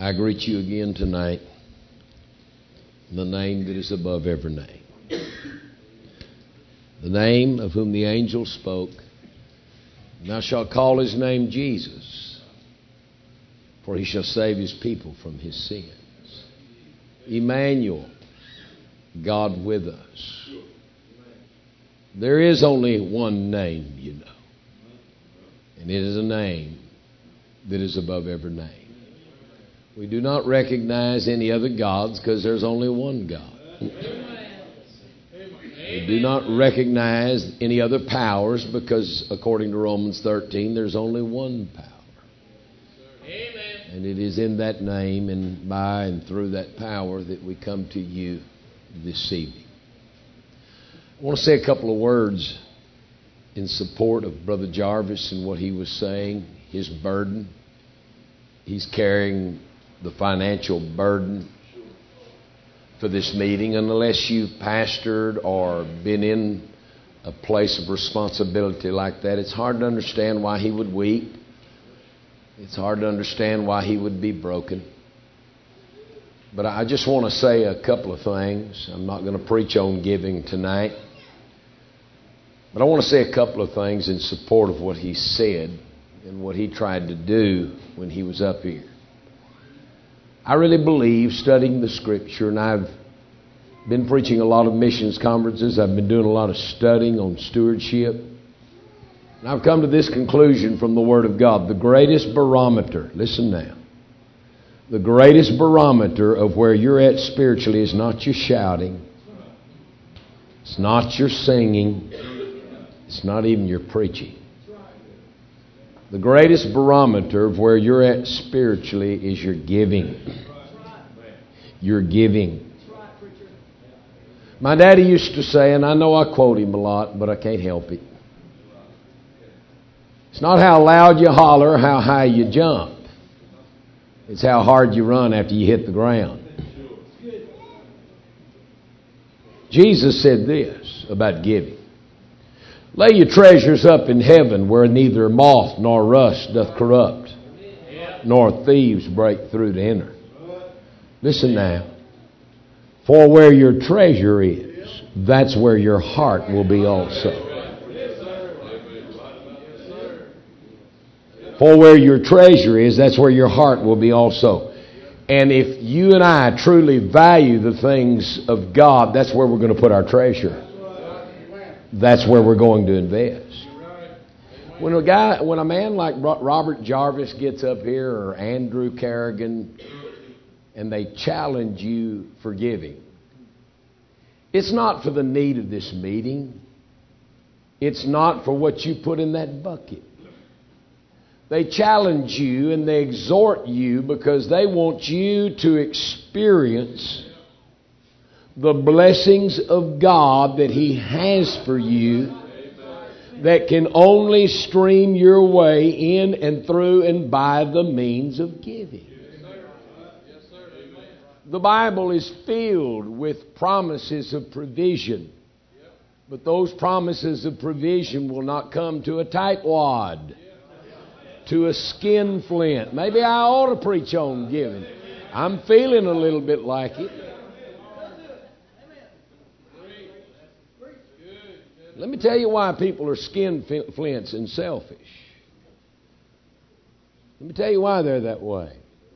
I greet you again tonight in the name that is above every name. The name of whom the angel spoke, "Thou shalt call his name Jesus, for he shall save his people from his sins." Emmanuel, God with us. There is only one name, you know, and it is a name that is above every name. We do not recognize any other gods because there's only one God. We do not recognize any other powers because, according to Romans 13, there's only one power. And it is in that name and by and through that power that we come to you this evening. I want to say a couple of words in support of Brother Jarvis and what he was saying, his burden. He's carrying the financial burden for this meeting. And unless you've pastored or been in a place of responsibility like that, it's hard to understand why he would weep. It's hard to understand why he would be broken. But I just want to say a couple of things. I'm not going to preach on giving tonight. But I want to say a couple of things in support of what he said and what he tried to do when he was up here. I really believe, studying the Scripture, and I've been preaching a lot of missions conferences. I've been doing a lot of studying on stewardship. And I've come to this conclusion from the Word of God. The greatest barometer, listen now, the greatest barometer of where you're at spiritually is not your shouting. It's not your singing. It's not even your preaching. The greatest barometer of where you're at spiritually is your giving. Your giving. My daddy used to say, and I know I quote him a lot, but I can't help it. It's not how loud you holler, how high you jump. It's how hard you run after you hit the ground. Jesus said this about giving. Lay your treasures up in heaven where neither moth nor rust doth corrupt, nor thieves break through to enter. Listen now. For where your treasure is, that's where your heart will be also. For where your treasure is, that's where your heart will be also. And if you and I truly value the things of God, that's where we're going to put our treasure. That's where we're going to invest. When a man like Robert Jarvis gets up here, or Andrew Carrigan, and they challenge you for giving, it's not for the need of this meeting. It's not for what you put in that bucket. They challenge you and they exhort you because they want you to experience the blessings of God that He has for you that can only stream your way in and through and by the means of giving. The Bible is filled with promises of provision, but those promises of provision will not come to a tightwad, to a skinflint. Maybe I ought to preach on giving. I'm feeling a little bit like it. Let me tell you why people are skinflints and selfish. Let me tell you why they're that way.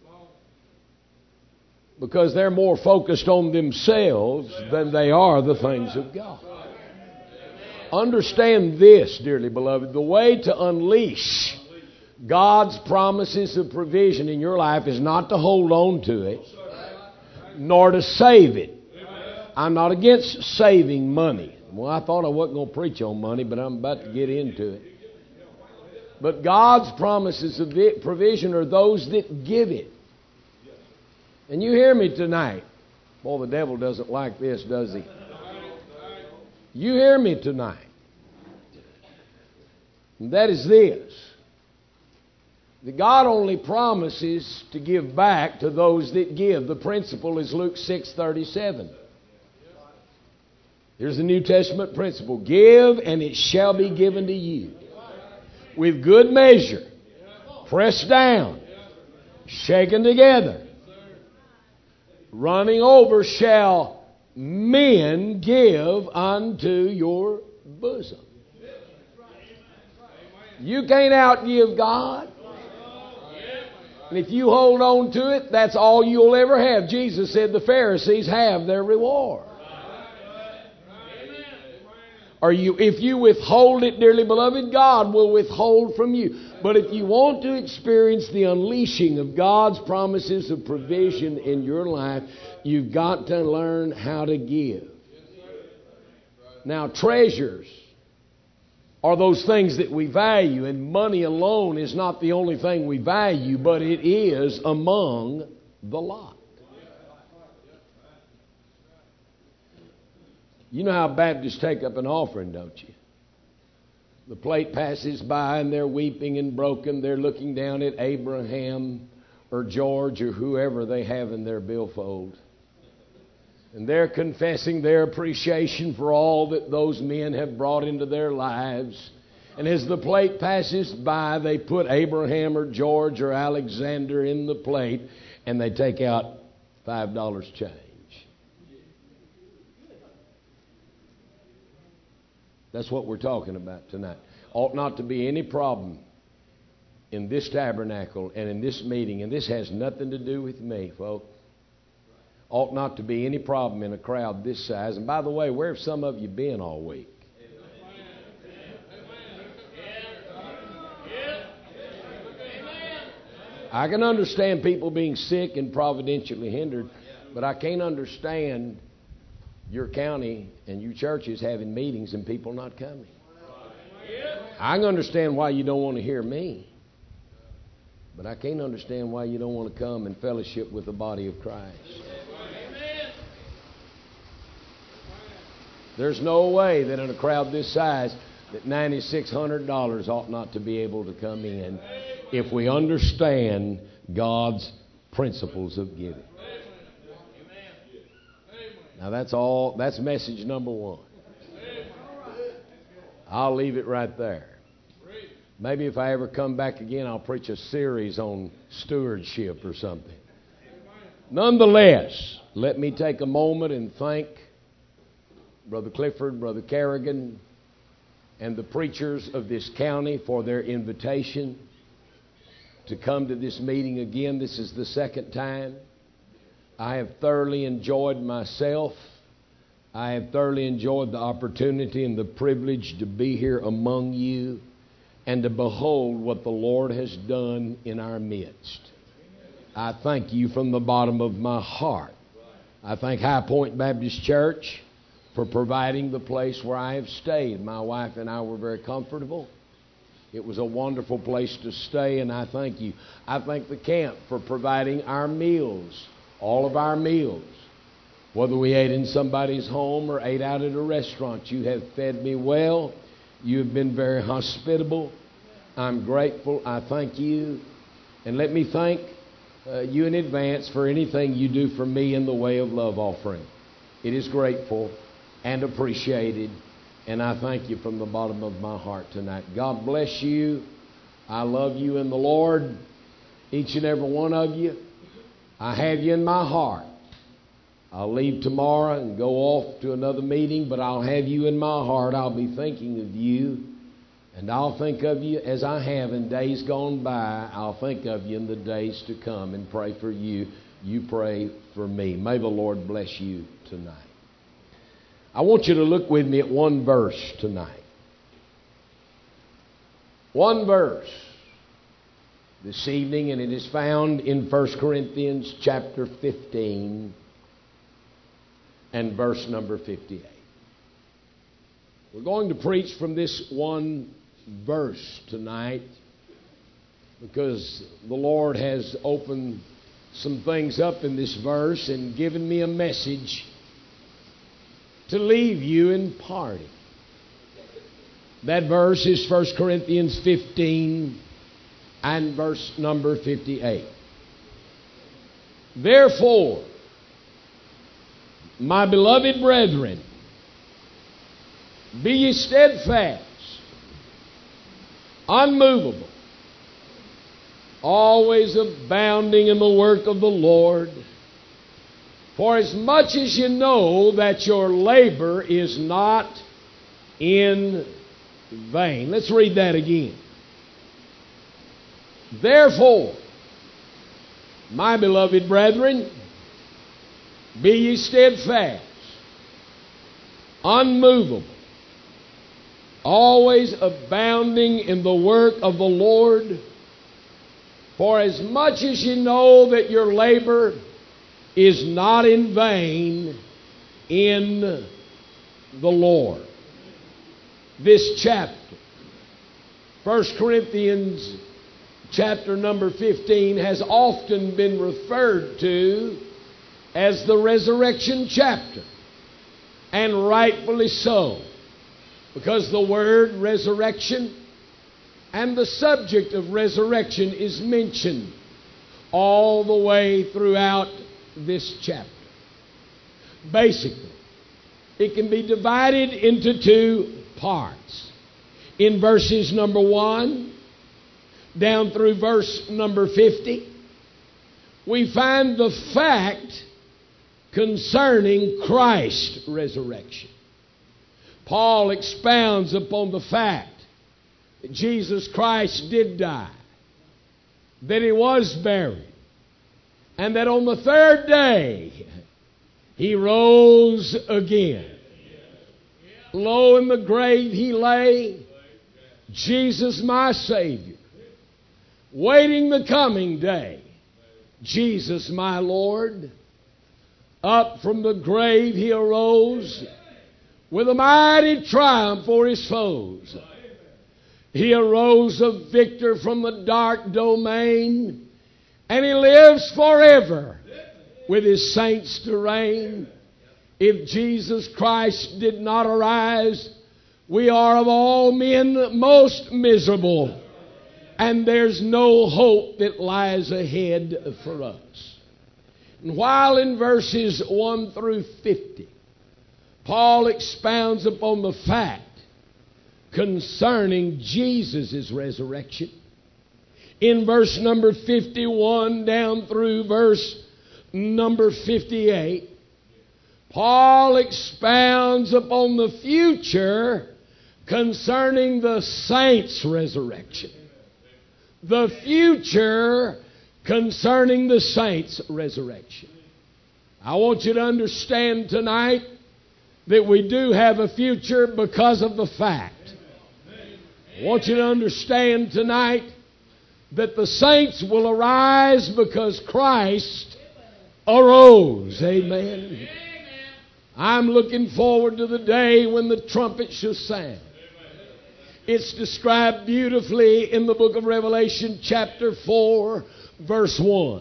Because they're more focused on themselves than they are the things of God. Understand this, dearly beloved. The way to unleash God's promises of provision in your life is not to hold on to it, nor to save it. I'm not against saving money. Well, I thought I wasn't going to preach on money, but I'm about to get into it. But God's promises of provision are those that give it. And you hear me tonight. Boy, the devil doesn't like this, does he? You hear me tonight. And that is this. That God only promises to give back to those that give. The principle is Luke 6:37. Here's the New Testament principle. Give, and it shall be given to you. With good measure, pressed down, shaken together, running over shall men give unto your bosom. You can't outgive God. And if you hold on to it, that's all you'll ever have. Jesus said the Pharisees have their reward. If you withhold it, dearly beloved, God will withhold from you. But if you want to experience the unleashing of God's promises of provision in your life, you've got to learn how to give. Now, treasures are those things that we value, and money alone is not the only thing we value, but it is among the lot. You know how Baptists take up an offering, don't you? The plate passes by and they're weeping and broken. They're looking down at Abraham or George or whoever they have in their billfold. And they're confessing their appreciation for all that those men have brought into their lives. And as the plate passes by, they put Abraham or George or Alexander in the plate and they take out $5 change. That's what we're talking about tonight. Ought not to be any problem in this tabernacle and in this meeting, and this has nothing to do with me, folks. Ought not to be any problem in a crowd this size. And by the way, where have some of you been all week? I can understand people being sick and providentially hindered, but I can't understand your county and your churches having meetings and people not coming. I can understand why you don't want to hear me, but I can't understand why you don't want to come and fellowship with the body of Christ. There's no way that in a crowd this size that $9,600 ought not to be able to come in if we understand God's principles of giving. Now that's message number one. I'll leave it right there. Maybe if I ever come back again, I'll preach a series on stewardship or something. Nonetheless, let me take a moment and thank Brother Clifford, Brother Kerrigan, and the preachers of this county for their invitation to come to this meeting again. This is the second time. I have thoroughly enjoyed myself. I have thoroughly enjoyed the opportunity and the privilege to be here among you and to behold what the Lord has done in our midst. I thank you from the bottom of my heart. I thank High Point Baptist Church for providing the place where I have stayed. My wife and I were very comfortable. It was a wonderful place to stay, and I thank you. I thank the camp for providing our meals. All of our meals, whether we ate in somebody's home or ate out at a restaurant, you have fed me well. You have been very hospitable. I'm grateful. I thank you. And let me thank you in advance for anything you do for me in the way of love offering. It is grateful and appreciated, and I thank you from the bottom of my heart tonight. God bless you. I love you in the Lord, each and every one of you. I have you in my heart. I'll leave tomorrow and go off to another meeting, but I'll have you in my heart. I'll be thinking of you, and I'll think of you as I have in days gone by. I'll think of you in the days to come and pray for you. You pray for me. May the Lord bless you tonight. I want you to look with me at one verse tonight. One verse this evening, and it is found in 1 Corinthians chapter 15 and verse number 58. We're going to preach from this one verse tonight because the Lord has opened some things up in this verse and given me a message to leave you in parting. That verse is 1 Corinthians 15 and verse number 58. Therefore, my beloved brethren, be ye steadfast, unmovable, always abounding in the work of the Lord, For as much as you know that your labor is not in vain. Let's read that again. Therefore, my beloved brethren, be ye steadfast, unmovable, always abounding in the work of the Lord. For as much as you know that your labor is not in vain in the Lord. This chapter, 1 Corinthians chapter number 15, has often been referred to as the resurrection chapter. And rightfully so, because the word resurrection and the subject of resurrection is mentioned all the way throughout this chapter. Basically, it can be divided into two parts. In verses number 1 down through verse number 50, we find the fact concerning Christ's resurrection. Paul expounds upon the fact that Jesus Christ did die, that He was buried, and that on the third day He rose again. Lo, in the grave He lay, Jesus my Savior, waiting the coming day, Jesus my Lord. Up from the grave He arose with a mighty triumph for His foes. He arose a victor from the dark domain, and He lives forever with His saints to reign. If Jesus Christ did not arise, we are of all men most miserable, and there's no hope that lies ahead for us. And while in verses 1 through 50, Paul expounds upon the fact concerning Jesus' resurrection, in verse number 51 down through verse number 58, Paul expounds upon the future concerning the saints' resurrection. The future concerning the saints' resurrection. I want you to understand tonight that we do have a future because of the fact. I want you to understand tonight that the saints will arise because Christ arose. Amen. I'm looking forward to the day when the trumpet shall sound. It's described beautifully in the book of Revelation chapter 4, verse 1.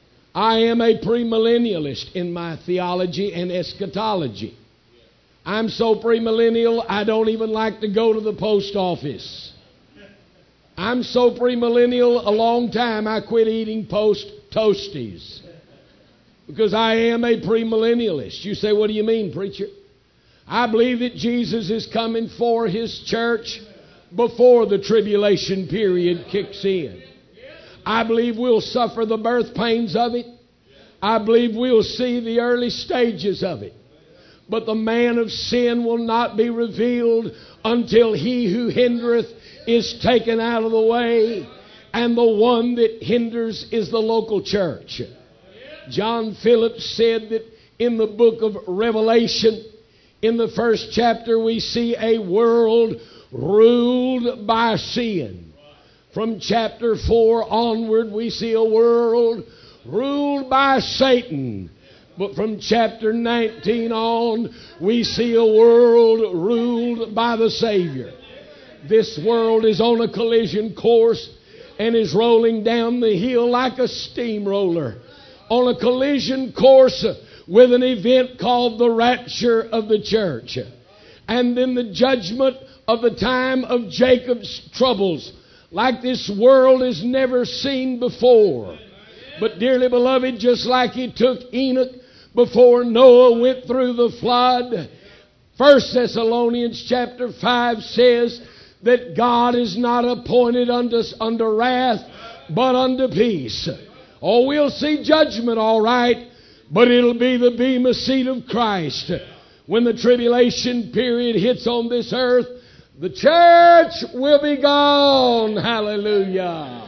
I am a premillennialist in my theology and eschatology. I'm so premillennial, I don't even like to go to the post office. I'm so premillennial, a long time I quit eating post toasties. Because I am a premillennialist. You say, what do you mean, preacher? I believe that Jesus is coming for His church before the tribulation period kicks in. I believe we'll suffer the birth pains of it. I believe we'll see the early stages of it. But the man of sin will not be revealed until he who hindereth is taken out of the way, and the one that hinders is the local church. John Phillips said that in the book of Revelation, in the first chapter, we see a world ruled by sin. From chapter 4 onward, we see a world ruled by Satan. But from chapter 19 on, we see a world ruled by the Savior. This world is on a collision course and is rolling down the hill like a steamroller, on a collision course with an event called the rapture of the church. And then the judgment of the time of Jacob's troubles, like this world has never seen before. But dearly beloved, just like He took Enoch before Noah went through the flood, 1 Thessalonians chapter 5 says that God is not appointed unto wrath, but unto peace. Oh, we'll see judgment, all right, but it'll be the bema seat of Christ. When the tribulation period hits on this earth, the church will be gone. Hallelujah.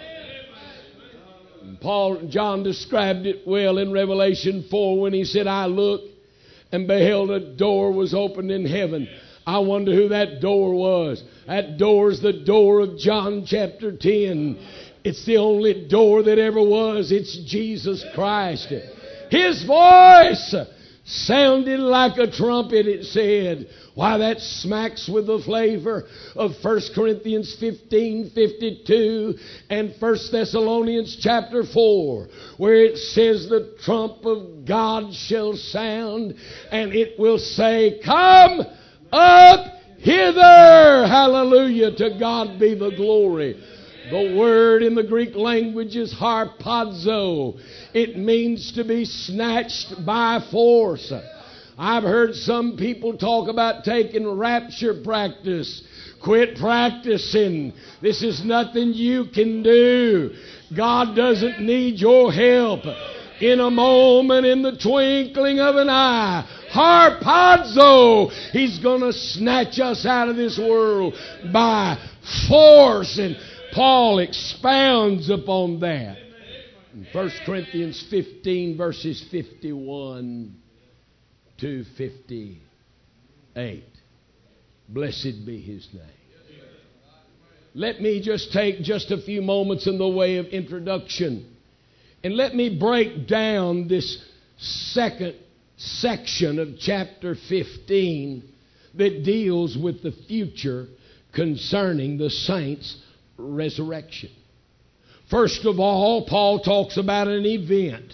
John described it well in Revelation 4 when he said, I looked and beheld a door was opened in heaven. I wonder who that door was. That door is the door of John chapter 10. It's the only door that ever was. It's Jesus Christ. His voice sounded like a trumpet, it said. Why, that smacks with the flavor of 1 Corinthians 15:52 and 1 Thessalonians chapter 4, where it says the trump of God shall sound, and it will say, come up hither. Hallelujah. To God be the glory. The word in the Greek language is harpazo. It means to be snatched by force. I've heard some people talk about taking rapture practice. Quit practicing. This is nothing you can do. God doesn't need your help. In a moment, in the twinkling of an eye, harpazo, He's going to snatch us out of this world by force. And Paul expounds upon that in 1 Corinthians 15 verses 51 to 58. Blessed be His name. Let me just take just a few moments in the way of introduction, and let me break down this second section of chapter 15 that deals with the future concerning the saints' resurrection. First of all, Paul talks about an event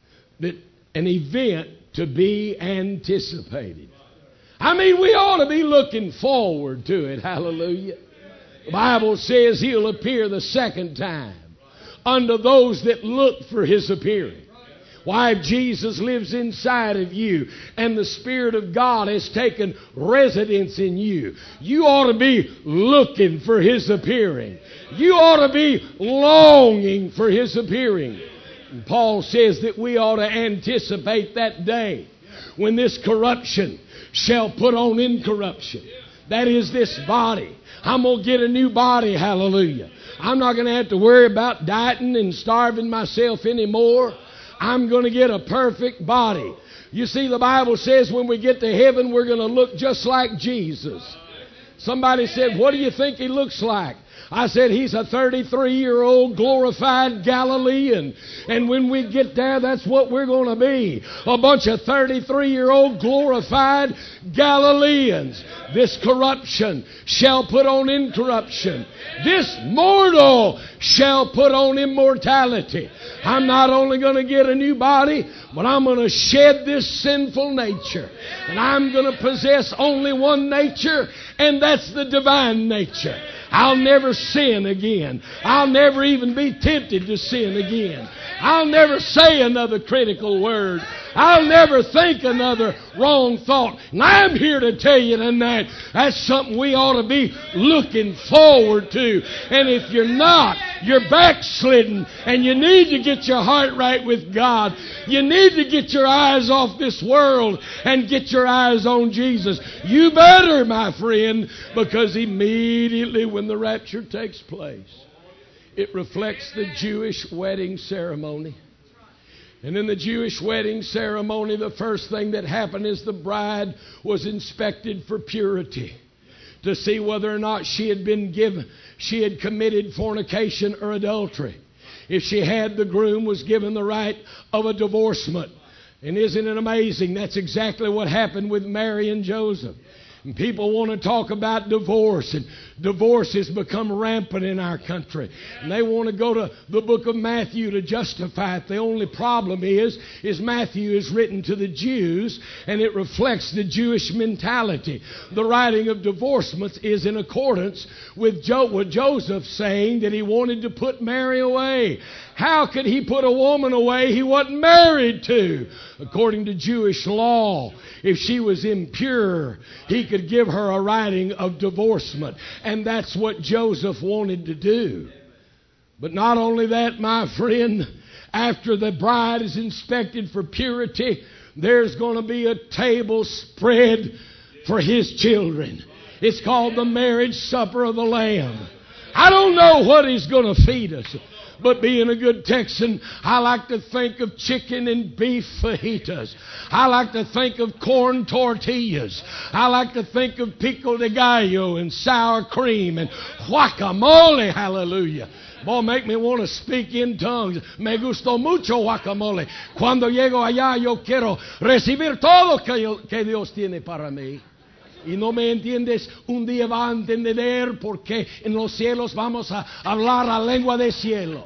to be anticipated. I mean, we ought to be looking forward to it. Hallelujah. The Bible says He'll appear the second time unto those that look for His appearing. Why, if Jesus lives inside of you and the Spirit of God has taken residence in you, you ought to be looking for His appearing. You ought to be longing for His appearing. And Paul says that we ought to anticipate that day when this corruption shall put on incorruption. That is, this body. I'm going to get a new body, hallelujah. I'm not going to have to worry about dieting and starving myself anymore. I'm going to get a perfect body. You see, the Bible says when we get to heaven, we're going to look just like Jesus. Somebody said, what do you think He looks like? I said, He's a 33-year-old glorified Galilean. And when we get there, that's what we're going to be. A bunch of 33-year-old glorified Galileans. This corruption shall put on incorruption. This mortal shall put on immortality. I'm not only going to get a new body, but I'm going to shed this sinful nature. And I'm going to possess only one nature, and that's the divine nature. I'll never sin again. I'll never even be tempted to sin again. I'll never say another critical word. I'll never think another wrong thought. And I'm here to tell you tonight, that's something we ought to be looking forward to. And if you're not, you're backslidden, and you need to get your heart right with God. You need to get your eyes off this world and get your eyes on Jesus. You better, my friend, because immediately when the rapture takes place, it reflects the Jewish wedding ceremony. And in the Jewish wedding ceremony, the first thing that happened is the bride was inspected for purity, to see whether or not she had committed fornication or adultery. If she had, the groom was given the right of a divorcement. And isn't it amazing? That's exactly what happened with Mary and Joseph. And people want to talk about divorce, and divorce has become rampant in our country. And they want to go to the book of Matthew to justify it. The only problem is Matthew is written to the Jews, and it reflects the Jewish mentality. The writing of divorcements is in accordance with Joseph saying that he wanted to put Mary away. How could he put a woman away he wasn't married to? According to Jewish law, if she was impure, he could give her a writing of divorcement. And that's what Joseph wanted to do. But not only that, my friend, after the bride is inspected for purity, there's going to be a table spread for His children. It's called the marriage supper of the Lamb. I don't know what He's going to feed us. But being a good Texan, I like to think of chicken and beef fajitas. I like to think of corn tortillas. I like to think of pico de gallo and sour cream and guacamole. Hallelujah. Boy, make me want to speak in tongues. Me gustó mucho guacamole. Cuando llego allá, yo quiero recibir todo que Dios tiene para mí. Y no me entiendes, un día va a entender porque en los cielos vamos a hablar la lengua del cielo.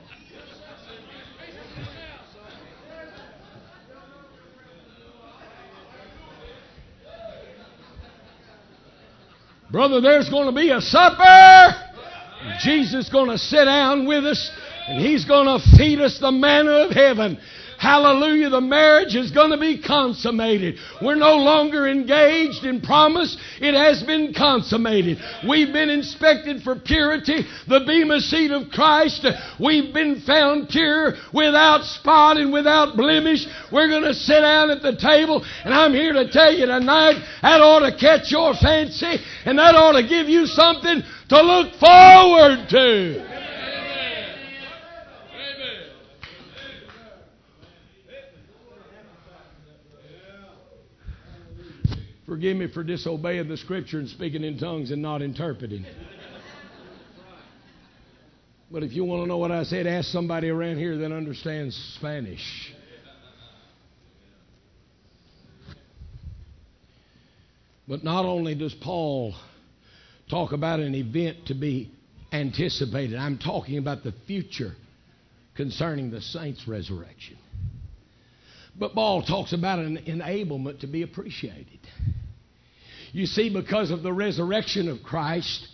Brother, there's going to be a supper. Jesus is going to sit down with us and He's going to feed us the manna of heaven. Hallelujah, the marriage is going to be consummated. We're no longer engaged in promise. It has been consummated. We've been inspected for purity, the bema seat of Christ. We've been found pure, without spot and without blemish. We're going to sit down at the table, and I'm here to tell you tonight, that ought to catch your fancy, and that ought to give you something to look forward to. Forgive me for disobeying the Scripture and speaking in tongues and not interpreting. But if you want to know what I said, ask somebody around here that understands Spanish. But not only does Paul talk about an event to be anticipated, I'm talking about the future concerning the saints' resurrection. But Paul talks about an enablement to be appreciated. You see, because of the resurrection of Christ,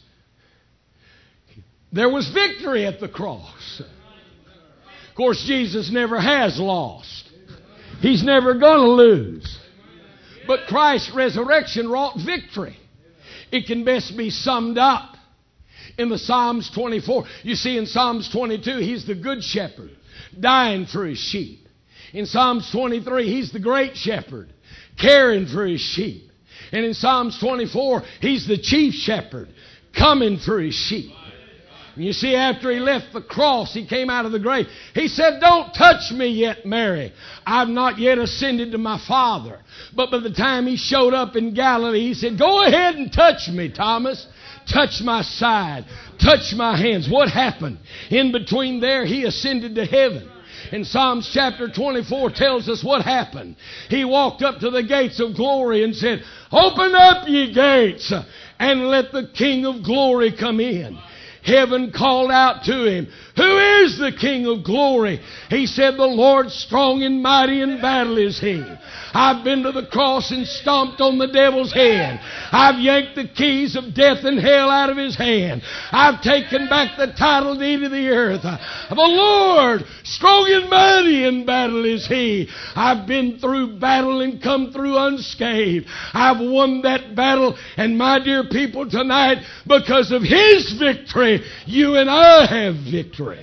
there was victory at the cross. Of course, Jesus never has lost. He's never going to lose. But Christ's resurrection wrought victory. It can best be summed up in the Psalms 24. You see, in Psalms 22, He's the good shepherd, dying for His sheep. In Psalms 23, He's the great shepherd, caring for His sheep. And in Psalms 24, He's the chief shepherd, coming for His sheep. And you see, after He left the cross, He came out of the grave. He said, "Don't touch me yet, Mary. I've not yet ascended to my Father." But by the time He showed up in Galilee, He said, "Go ahead and touch me, Thomas. Touch my side. Touch my hands." What happened? In between there, He ascended to heaven. And Psalms chapter 24 tells us what happened. He walked up to the gates of glory and said, "Open up, ye gates, and let the King of glory come in." Heaven called out to Him, "Who is the King of glory?" He said, "The Lord strong and mighty in battle is He." I've been to the cross and stomped on the devil's head. I've yanked the keys of death and hell out of his hand. I've taken back the title deed of the earth. The Lord strong and mighty in battle is He. I've been through battle and come through unscathed. I've won that battle, and my dear people, tonight, because of His victory, you and I have victory.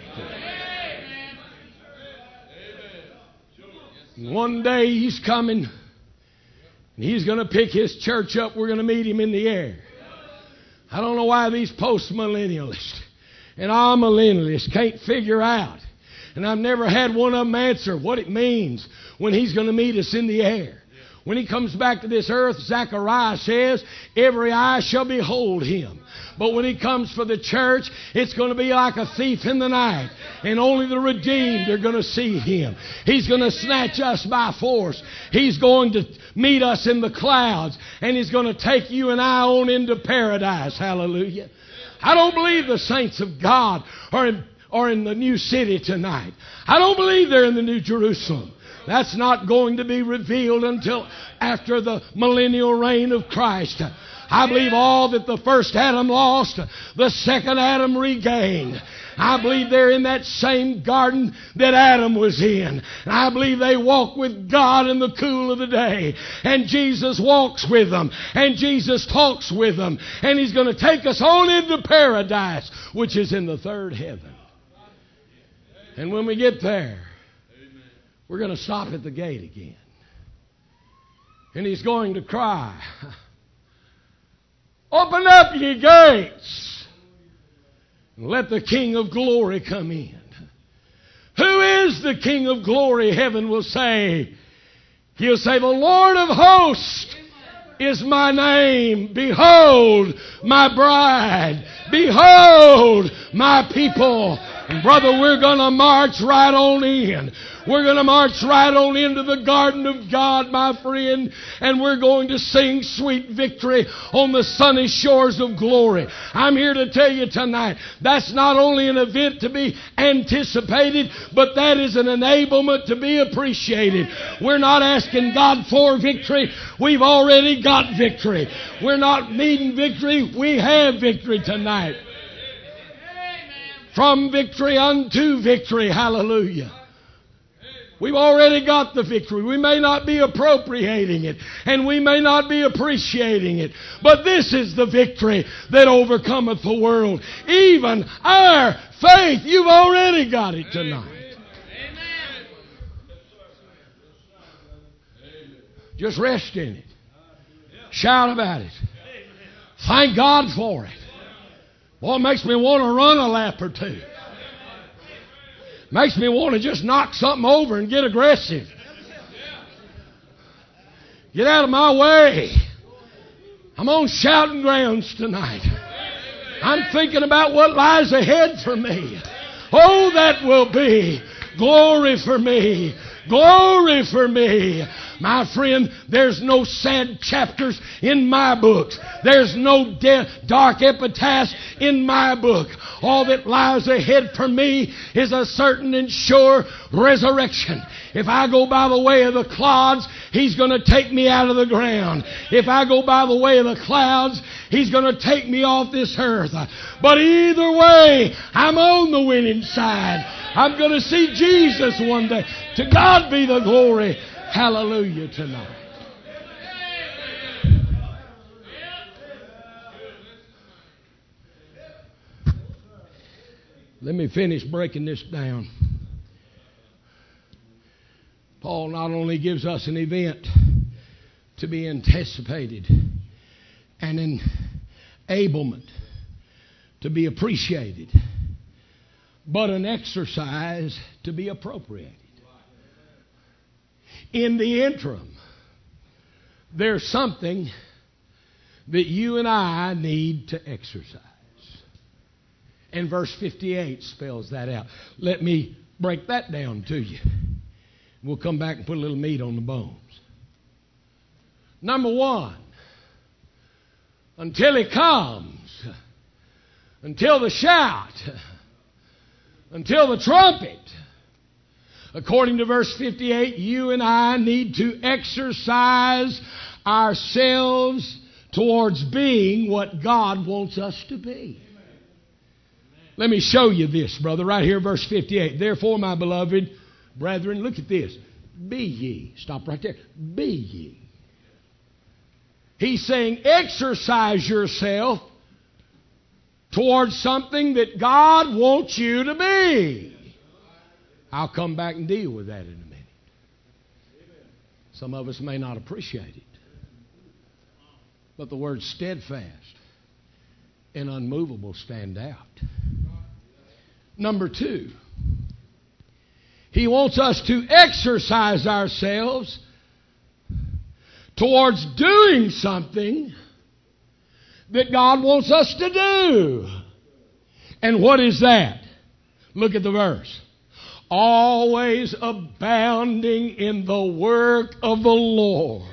One day He's coming, and He's going to pick His church up. We're going to meet Him in the air. I don't know why these post-millennialists and all-millennialists can't figure out, and I've never had one of them answer what it means when He's going to meet us in the air. When He comes back to this earth, Zechariah says, every eye shall behold Him. But when He comes for the church, it's going to be like a thief in the night. And only the redeemed are going to see Him. He's going to snatch us by force. He's going to meet us in the clouds. And He's going to take you and I on into paradise. Hallelujah. I don't believe the saints of God are in the new city tonight. I don't believe they're in the New Jerusalem. That's not going to be revealed until after the millennial reign of Christ. I believe all that the first Adam lost, the second Adam regained. I believe they're in that same garden that Adam was in. And I believe they walk with God in the cool of the day. And Jesus walks with them. And Jesus talks with them. And He's going to take us on into paradise, which is in the third heaven. And when we get there, we're going to stop at the gate again. And he's going to cry, "Open up, ye gates, and let the King of glory come in." Who is the King of glory? Heaven will say. He'll say, "The Lord of hosts is my name. Behold my bride. Behold my people." And brother, we're going to march right on in. We're going to march right on into the garden of God, my friend, and we're going to sing sweet victory on the sunny shores of glory. I'm here to tell you tonight, that's not only an event to be anticipated, but that is an enablement to be appreciated. We're not asking God for victory. We've already got victory. We're not needing victory. We have victory tonight. From victory unto victory. Hallelujah. We've already got the victory. We may not be appropriating it, and we may not be appreciating it, but this is the victory that overcometh the world. Even our faith, you've already got it tonight. Just rest in it. Shout about it. Thank God for it. Boy, it makes me want to run a lap or two. Makes me want to just knock something over and get aggressive. Get out of my way. I'm on shouting grounds tonight. I'm thinking about what lies ahead for me. Oh, that will be glory for me. Glory for me. My friend, there's no sad chapters in my books. There's no dark epitaphs in my book. All that lies ahead for me is a certain and sure resurrection. If I go by the way of the clods, He's going to take me out of the ground. If I go by the way of the clouds, He's going to take me off this earth. But either way, I'm on the winning side. I'm going to see Jesus one day. To God be the glory. Hallelujah tonight. Let me finish breaking this down. Paul not only gives us an event to be anticipated, an enablement to be appreciated, but an exercise to be appropriated. In the interim, there's something that you and I need to exercise. And verse 58 spells that out. Let me break that down to you. We'll come back and put a little meat on the bones. Number one, until He comes, until the shout, until the trumpet, according to verse 58, you and I need to exercise ourselves towards being what God wants us to be. Let me show you this, brother, right here, verse 58. Therefore, my beloved brethren, look at this. Be ye. Stop right there. Be ye. He's saying exercise yourself towards something that God wants you to be. I'll come back and deal with that in a minute. Some of us may not appreciate it. But the words steadfast and unmovable stand out. Number two, He wants us to exercise ourselves towards doing something that God wants us to do. And what is that? Look at the verse. Always abounding in the work of the Lord.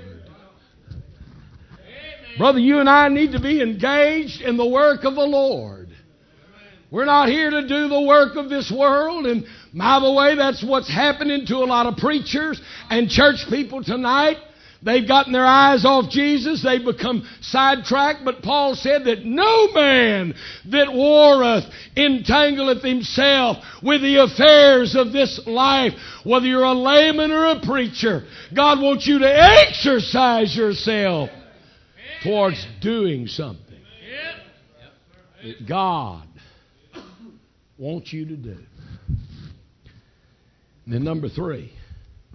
Brother, you and I need to be engaged in the work of the Lord. We're not here to do the work of this world. And by the way, that's what's happening to a lot of preachers and church people tonight. They've gotten their eyes off Jesus. They've become sidetracked. But Paul said that no man that warreth entangleth himself with the affairs of this life, whether you're a layman or a preacher. God wants you to exercise yourself towards doing something that God wants you to do. And then number three,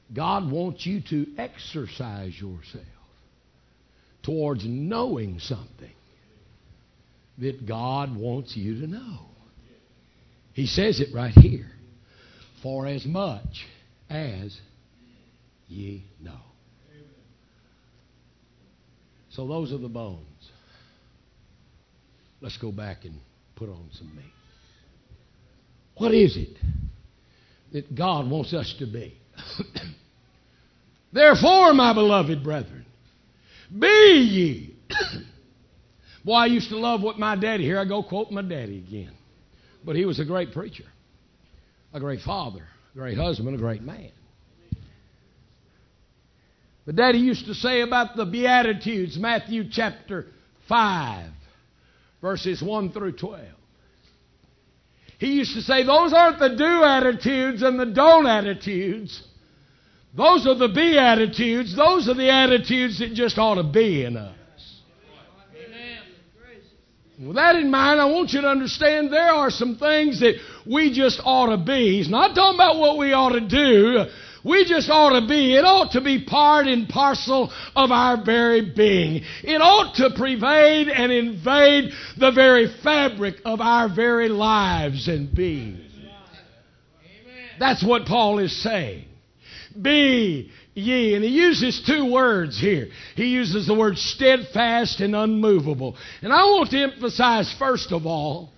God wants you to exercise yourself towards knowing something that God wants you to know. He says it right here. For as much as ye know. So those are the bones. Let's go back and put on some meat. What is it that God wants us to be? Therefore, my beloved brethren, be ye. Boy, I used to love what my daddy, here I go quoting my daddy again. But he was a great preacher, a great father, a great husband, a great man. But Daddy used to say about the Beatitudes, Matthew chapter 5, verses 1 through 12. He used to say, those aren't the do attitudes and the don't attitudes. Those are the be attitudes. Those are the attitudes that just ought to be in us. With that in mind, I want you to understand there are some things that we just ought to be. He's not talking about what we ought to do. We just ought to be. It ought to be part and parcel of our very being. It ought to pervade and invade the very fabric of our very lives and being. That's what Paul is saying. Be ye. And he uses two words here. He uses the word steadfast and unmovable. And I want to emphasize, first of all,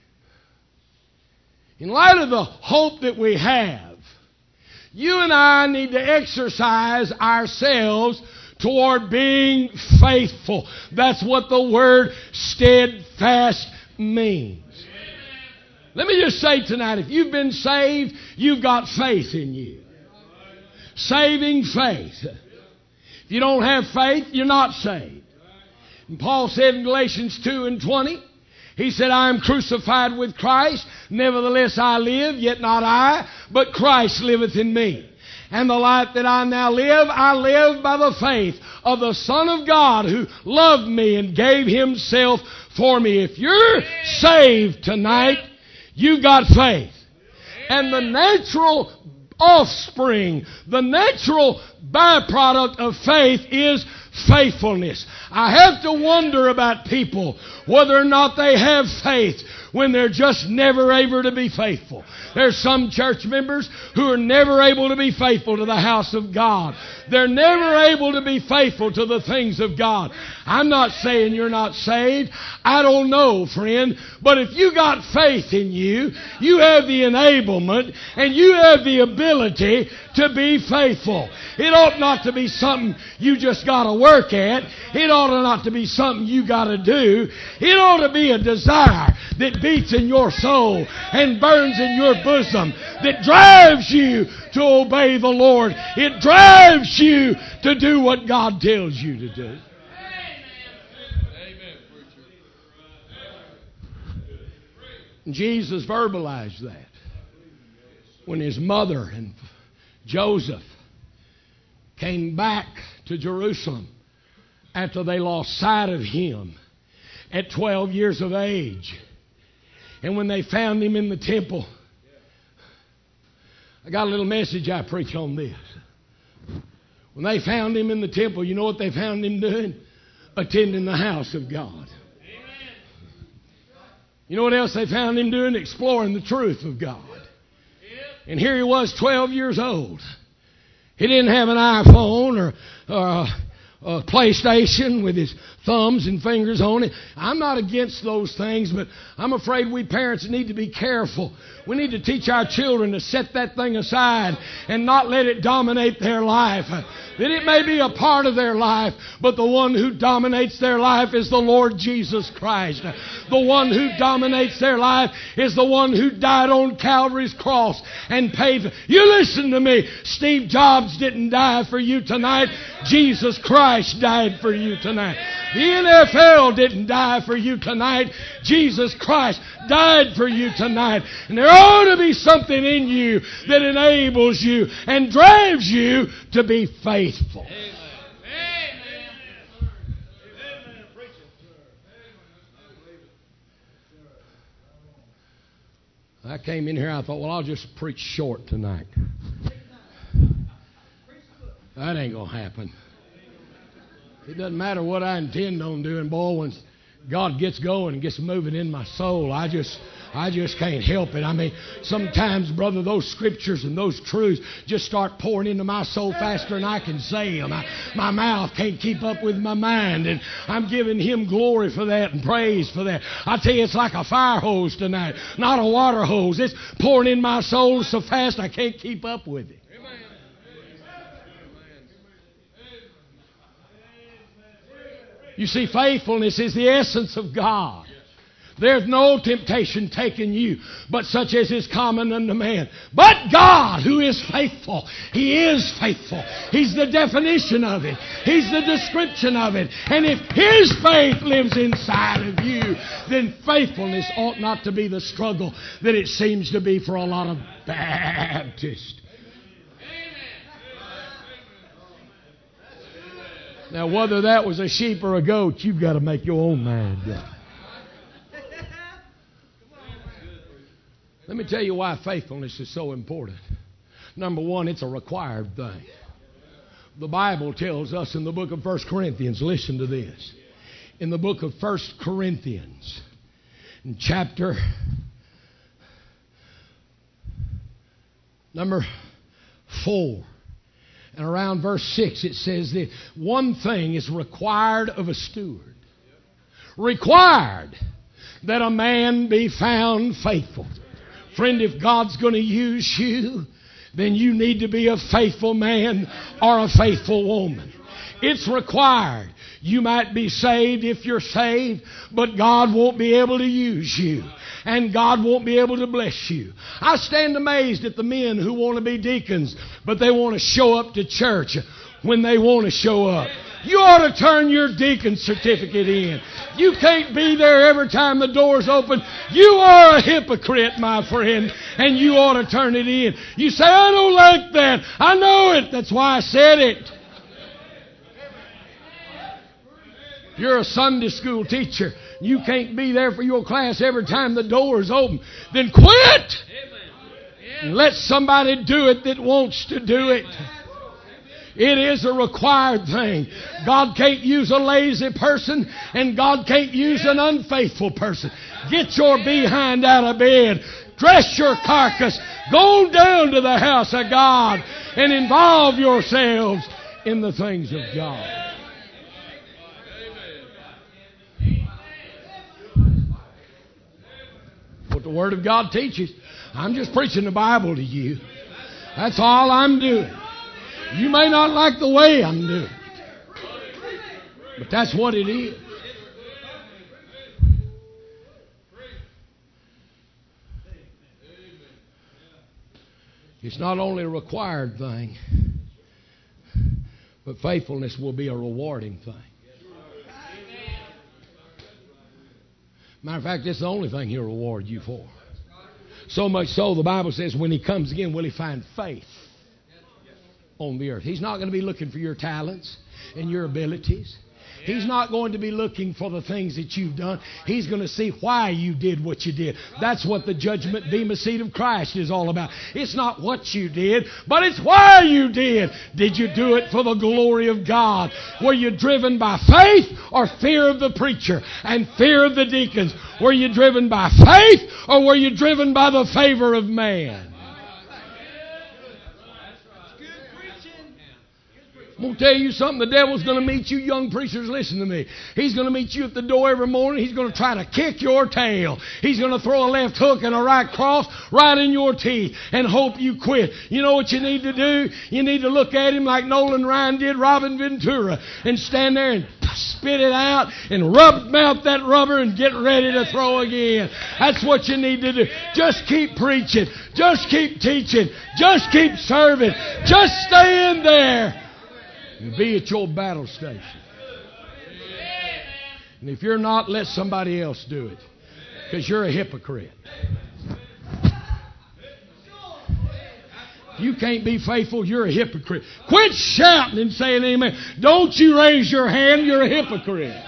in light of the hope that we have, you and I need to exercise ourselves toward being faithful. That's what the word steadfast means. Let me just say tonight, if you've been saved, you've got faith in you. Saving faith. If you don't have faith, you're not saved. And Paul said in Galatians 2:20, he said, I am crucified with Christ. Nevertheless I live, yet not I, but Christ liveth in me. And the life that I now live, I live by the faith of the Son of God who loved me and gave Himself for me. If you're saved tonight, you've got faith. And the natural offspring, the natural byproduct of faith is faithfulness. I have to wonder about people whether or not they have faith when they're just never able to be faithful. There's some church members who are never able to be faithful to the house of God. They're never able to be faithful to the things of God. I'm not saying you're not saved. I don't know, friend. But if you got faith in you, you have the enablement and you have the ability to be faithful. It ought not to be something you just got to work at. It ought not to be something you got to do. It ought to be a desire that beats in your soul and burns in your bosom, that drives you to obey the Lord. It drives you to do what God tells you to do. Jesus verbalized that when his mother and Joseph came back to Jerusalem after they lost sight of him at 12 years of age. And when they found him in the temple, I got a little message I preach on this. When they found him in the temple, you know what they found him doing? Attending the house of God. You know what else they found him doing? Exploring the truth of God. And here he was, 12 years old. He didn't have an iPhone or a PlayStation with his thumbs and fingers on it. I'm not against those things, but I'm afraid we parents need to be careful. We need to teach our children to set that thing aside and not let it dominate their life. That it may be a part of their life, but the one who dominates their life is the Lord Jesus Christ. The one who dominates their life is the one who died on Calvary's cross and paid for. You listen to me. Steve Jobs didn't die for you tonight. Jesus Christ died for you tonight. The NFL didn't die for you tonight. Jesus Christ died for you tonight. And there ought to be something in you that enables you and drives you to be faithful. Amen. I came in here, I thought, well, I'll just preach short tonight. That ain't going to happen. It doesn't matter what I intend on doing, boy. Once God gets going and gets moving in my soul, I just can't help it. I mean, sometimes, brother, those scriptures and those truths just start pouring into my soul faster than I can say them. My mouth can't keep up with my mind, and I'm giving Him glory for that and praise for that. I tell you, it's like a fire hose tonight, not a water hose. It's pouring in my soul so fast I can't keep up with it. You see, faithfulness is the essence of God. There's no temptation taken you, but such as is common unto man. But God, who is faithful, He is faithful. He's the definition of it. He's the description of it. And if His faith lives inside of you, then faithfulness ought not to be the struggle that it seems to be for a lot of Baptists. Now, whether that was a sheep or a goat, you've got to make your own mind up. Let me tell you why faithfulness is so important. Number one, it's a required thing. The Bible tells us in the book of 1 Corinthians, listen to this. In the book of 1 Corinthians, in chapter number 4, and around verse 6, it says that one thing is required of a steward. Required that a man be found faithful. Friend, if God's going to use you, then you need to be a faithful man or a faithful woman. It's required. You might be saved if you're saved, but God won't be able to use you. And God won't be able to bless you. I stand amazed at the men who want to be deacons, but they want to show up to church when they want to show up. You ought to turn your deacon certificate in. You can't be there every time the door's open. You are a hypocrite, my friend, and you ought to turn it in. You say, I don't like that. I know it. That's why I said it. You're a Sunday school teacher. You can't be there for your class every time the door is open. Then quit and let somebody do it that wants to do it. It is a required thing. God can't use a lazy person, and God can't use an unfaithful person. Get your behind out of bed. Dress your carcass. Go down to the house of God and involve yourselves in the things of God. What the Word of God teaches. I'm just preaching the Bible to you. That's all I'm doing. You may not like the way I'm doing it, but that's what it is. It's not only a required thing, but faithfulness will be a rewarding thing. Matter of fact, it's the only thing He'll reward you for. So much so, the Bible says, when He comes again, will He find faith on the earth? He's not going to be looking for your talents and your abilities. He's not going to be looking for the things that you've done. He's going to see why you did what you did. That's what the judgment bema seat of Christ is all about. It's not what you did, but it's why you did. Did you do it for the glory of God? Were you driven by faith or fear of the preacher and fear of the deacons? Were you driven by faith or were you driven by the favor of man? I'm going to tell you something. The devil's going to meet you, young preachers, listen to me. He's going to meet you at the door every morning. He's going to try to kick your tail. He's going to throw a left hook and a right cross right in your teeth and hope you quit. You know what you need to do? You need to look at him like Nolan Ryan did Robin Ventura and stand there and spit it out and rub out that rubber and get ready to throw again. That's what you need to do. Just keep preaching. Just keep teaching. Just keep serving. Just stay in there. And be at your battle station. And if you're not, let somebody else do it. Because you're a hypocrite. If you can't be faithful, you're a hypocrite. Quit shouting and saying amen. Don't you raise your hand, you're a hypocrite.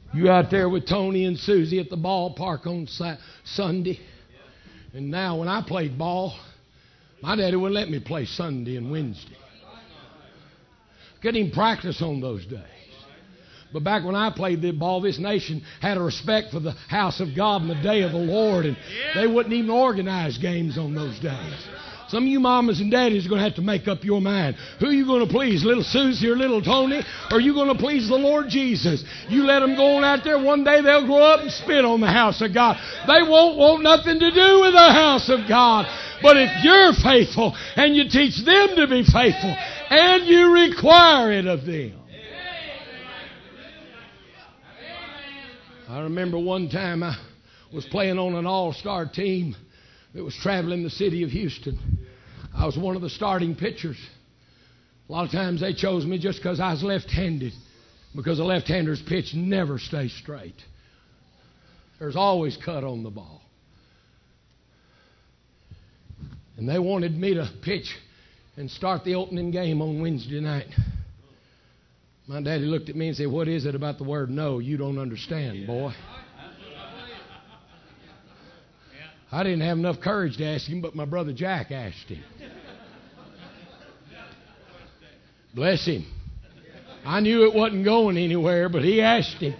You out there with Tony and Susie at the ballpark on Sunday. And now when I played ball, my daddy wouldn't let me play Sunday and Wednesday. Couldn't even practice on those days. But back when I played the ball, this nation had a respect for the house of God and the day of the Lord, and they wouldn't even organize games on those days. Some of you mamas and daddies are going to have to make up your mind. Who are you going to please, little Susie or little Tony? Or are you going to please the Lord Jesus? You let them go on out there, one day they'll grow up and spit on the house of God. They won't want nothing to do with the house of God. But if you're faithful and you teach them to be faithful and you require it of them. I remember one time I was playing on an all-star team that was traveling the city of Houston. I was one of the starting pitchers. A lot of times they chose me just because I was left-handed, because a left-hander's pitch never stays straight. There's always cut on the ball. And they wanted me to pitch and start the opening game on Wednesday night. My daddy looked at me and said, "What is it about the word no you don't understand, boy?" I didn't have enough courage to ask him, but my brother Jack asked him. Bless him. I knew it wasn't going anywhere, but he asked him.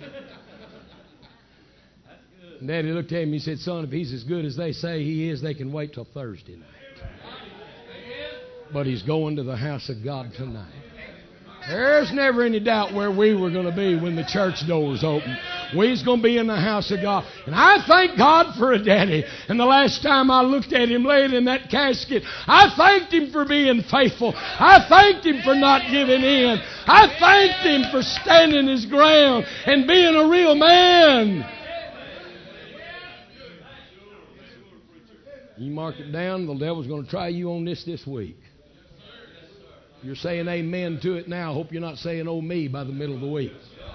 And Daddy looked at him and he said, "Son, if he's as good as they say he is, they can wait till Thursday night. But he's going to the house of God tonight." There's never any doubt where we were going to be when the church doors opened. We was going to be in the house of God. And I thank God for a daddy. And the last time I looked at him laying in that casket, I thanked him for being faithful. I thanked him for not giving in. I thanked him for standing his ground and being a real man. You mark it down, the devil's going to try you on this week. You're saying amen to it now. I hope you're not saying oh me by the middle of the week.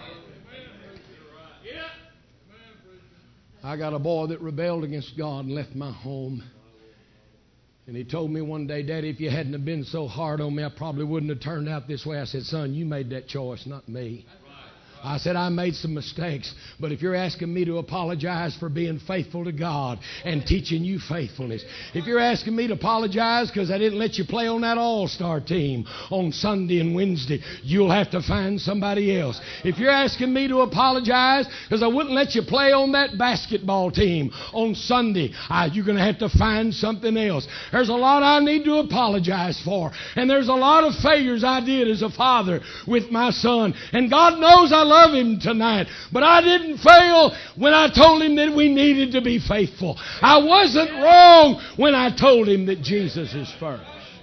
I got a boy that rebelled against God and left my home. And he told me one day, "Daddy, if you hadn't have been so hard on me, I probably wouldn't have turned out this way." I said, "Son, you made that choice, not me." I said, "I made some mistakes, but if you're asking me to apologize for being faithful to God and teaching you faithfulness, if you're asking me to apologize because I didn't let you play on that all-star team on Sunday and Wednesday, you'll have to find somebody else. If you're asking me to apologize because I wouldn't let you play on that basketball team on Sunday, you're going to have to find something else. There's a lot I need to apologize for, and there's a lot of failures I did as a father with my son, and God knows I love him tonight. But I didn't fail when I told him that we needed to be faithful. I wasn't wrong when I told him that Jesus is first."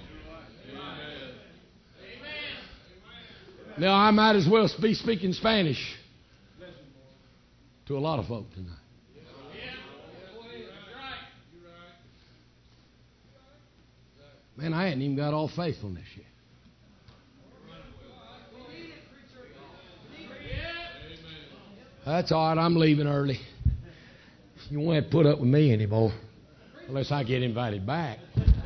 Now, I might as well be speaking Spanish to a lot of folk tonight. Man, I hadn't even got all faithfulness yet. That's all right, I'm leaving early. You won't have to put up with me anymore unless I get invited back.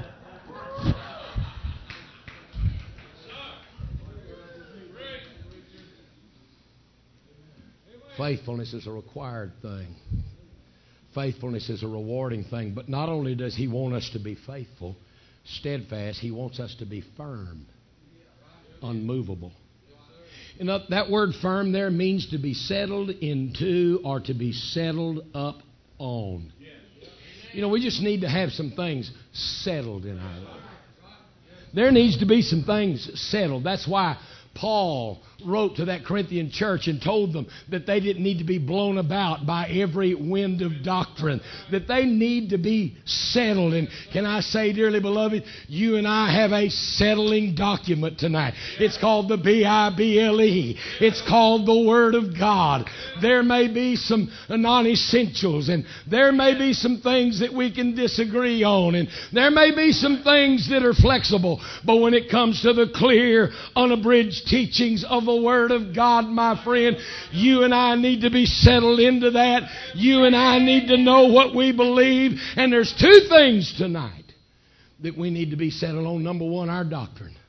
Faithfulness is a required thing. Faithfulness is a rewarding thing. But not only does He want us to be faithful, steadfast, He wants us to be firm, unmovable. And that word firm there means to be settled into or to be settled up on. You know, we just need to have some things settled in our life. There needs to be some things settled. That's why Paul wrote to that Corinthian church and told them that they didn't need to be blown about by every wind of doctrine, that they need to be settled. And can I say, dearly beloved, you and I have a settling document tonight. It's called the Bible. It's called the Word of God. There may be some non-essentials, and there may be some things that we can disagree on, and there may be some things that are flexible, but when it comes to the clear, unabridged teachings of the Word of God, my friend, you and I need to be settled into that. You and I need to know what we believe. And there's two things tonight that we need to be settled on. Number one, our doctrine.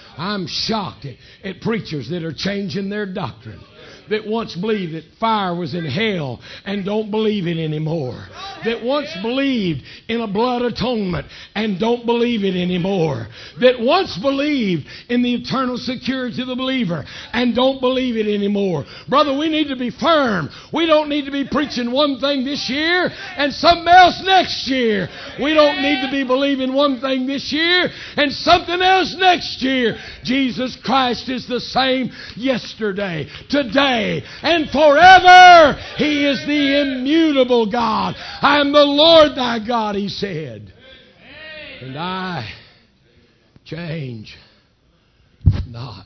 I'm shocked at preachers that are changing their doctrine, that once believed that fire was in hell and don't believe it anymore, that once believed in a blood atonement and don't believe it anymore, that once believed in the eternal security of the believer and don't believe it anymore. Brother, we need to be firm. We don't need to be preaching one thing this year and something else next year. We don't need to be believing one thing this year and something else next year. Jesus Christ is the same yesterday, today, and forever. He is the immutable God. I am the Lord thy God, He said. And I change not.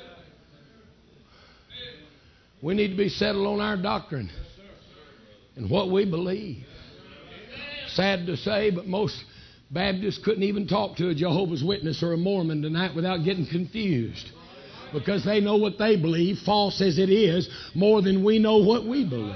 We need to be settled on our doctrine and what we believe. Sad to say, but most Baptists couldn't even talk to a Jehovah's Witness or a Mormon tonight without getting confused, because they know what they believe, false as it is, more than we know what we believe.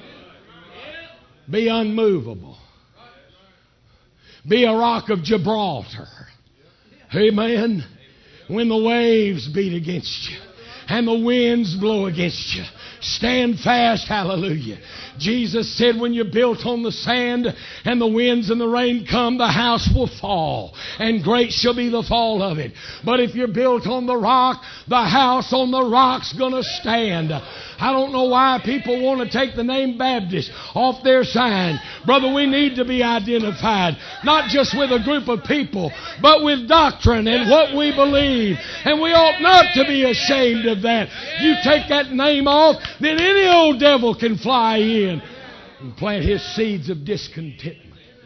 Be unmovable. Be a rock of Gibraltar. Amen. When the waves beat against you and the winds blow against you, stand fast. Hallelujah. Jesus said, when you're built on the sand and the winds and the rain come, the house will fall, and great shall be the fall of it. But if you're built on the rock, the house on the rock's going to stand. I don't know why people want to take the name Baptist off their sign. Brother, we need to be identified, not just with a group of people, but with doctrine and what we believe. And we ought not to be ashamed of that. You take that name off, then any old devil can fly in and plant his seeds of discontentment.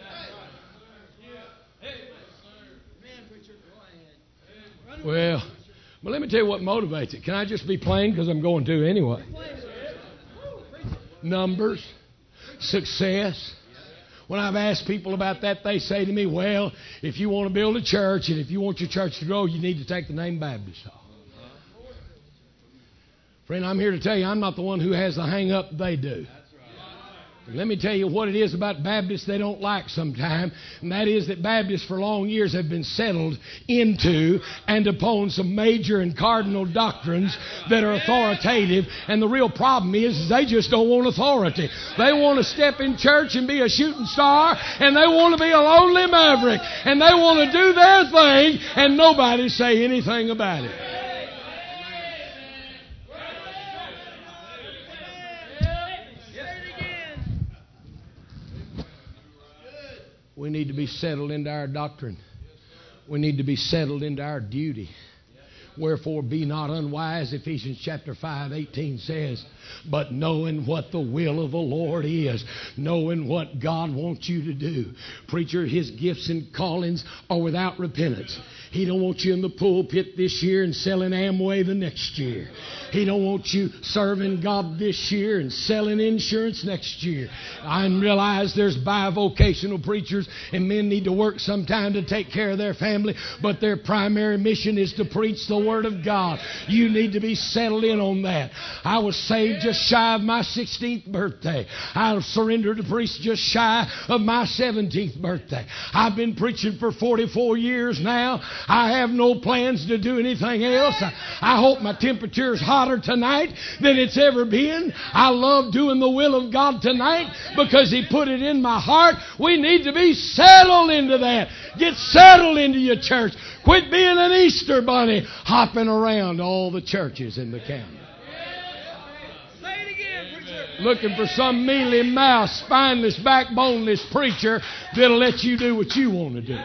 Well, but let me tell you what motivates it. Can I just be plain? Because I'm going to anyway. Numbers, success. When I've asked people about that, they say to me, well, if you want to build a church and if you want your church to grow, you need to take the name Baptist off. Friend, I'm here to tell you, I'm not the one who has the hang up they do. Let me tell you what it is about Baptists they don't like sometimes, and that is that Baptists for long years have been settled into and upon some major and cardinal doctrines that are authoritative, and the real problem is they just don't want authority. They want to step in church and be a shooting star, and they want to be a lonely maverick, and they want to do their thing and nobody say anything about it. We need to be settled into our doctrine. We need to be settled into our duty. Wherefore be not unwise, Ephesians chapter 5:18 says, but knowing what the will of the Lord is, knowing what God wants you to do. Preacher, His gifts and callings are without repentance. He don't want you in the pulpit this year and selling Amway the next year. He don't want you serving God this year and selling insurance next year. I realize there's bivocational preachers and men need to work sometime to take care of their family, but their primary mission is to preach the Word of God. You need to be settled in on that. I was saved just shy of my 16th birthday. I surrendered to preach just shy of my 17th birthday. I've been preaching for 44 years now. I have no plans to do anything else. I hope my temperature is hotter tonight than it's ever been. I love doing the will of God tonight because He put it in my heart. We need to be settled into that. Get settled into your church. Quit being an Easter bunny hopping around all the churches in the county. Looking for some mealy-mouthed, spineless, backboneless preacher that'll let you do what you want to do.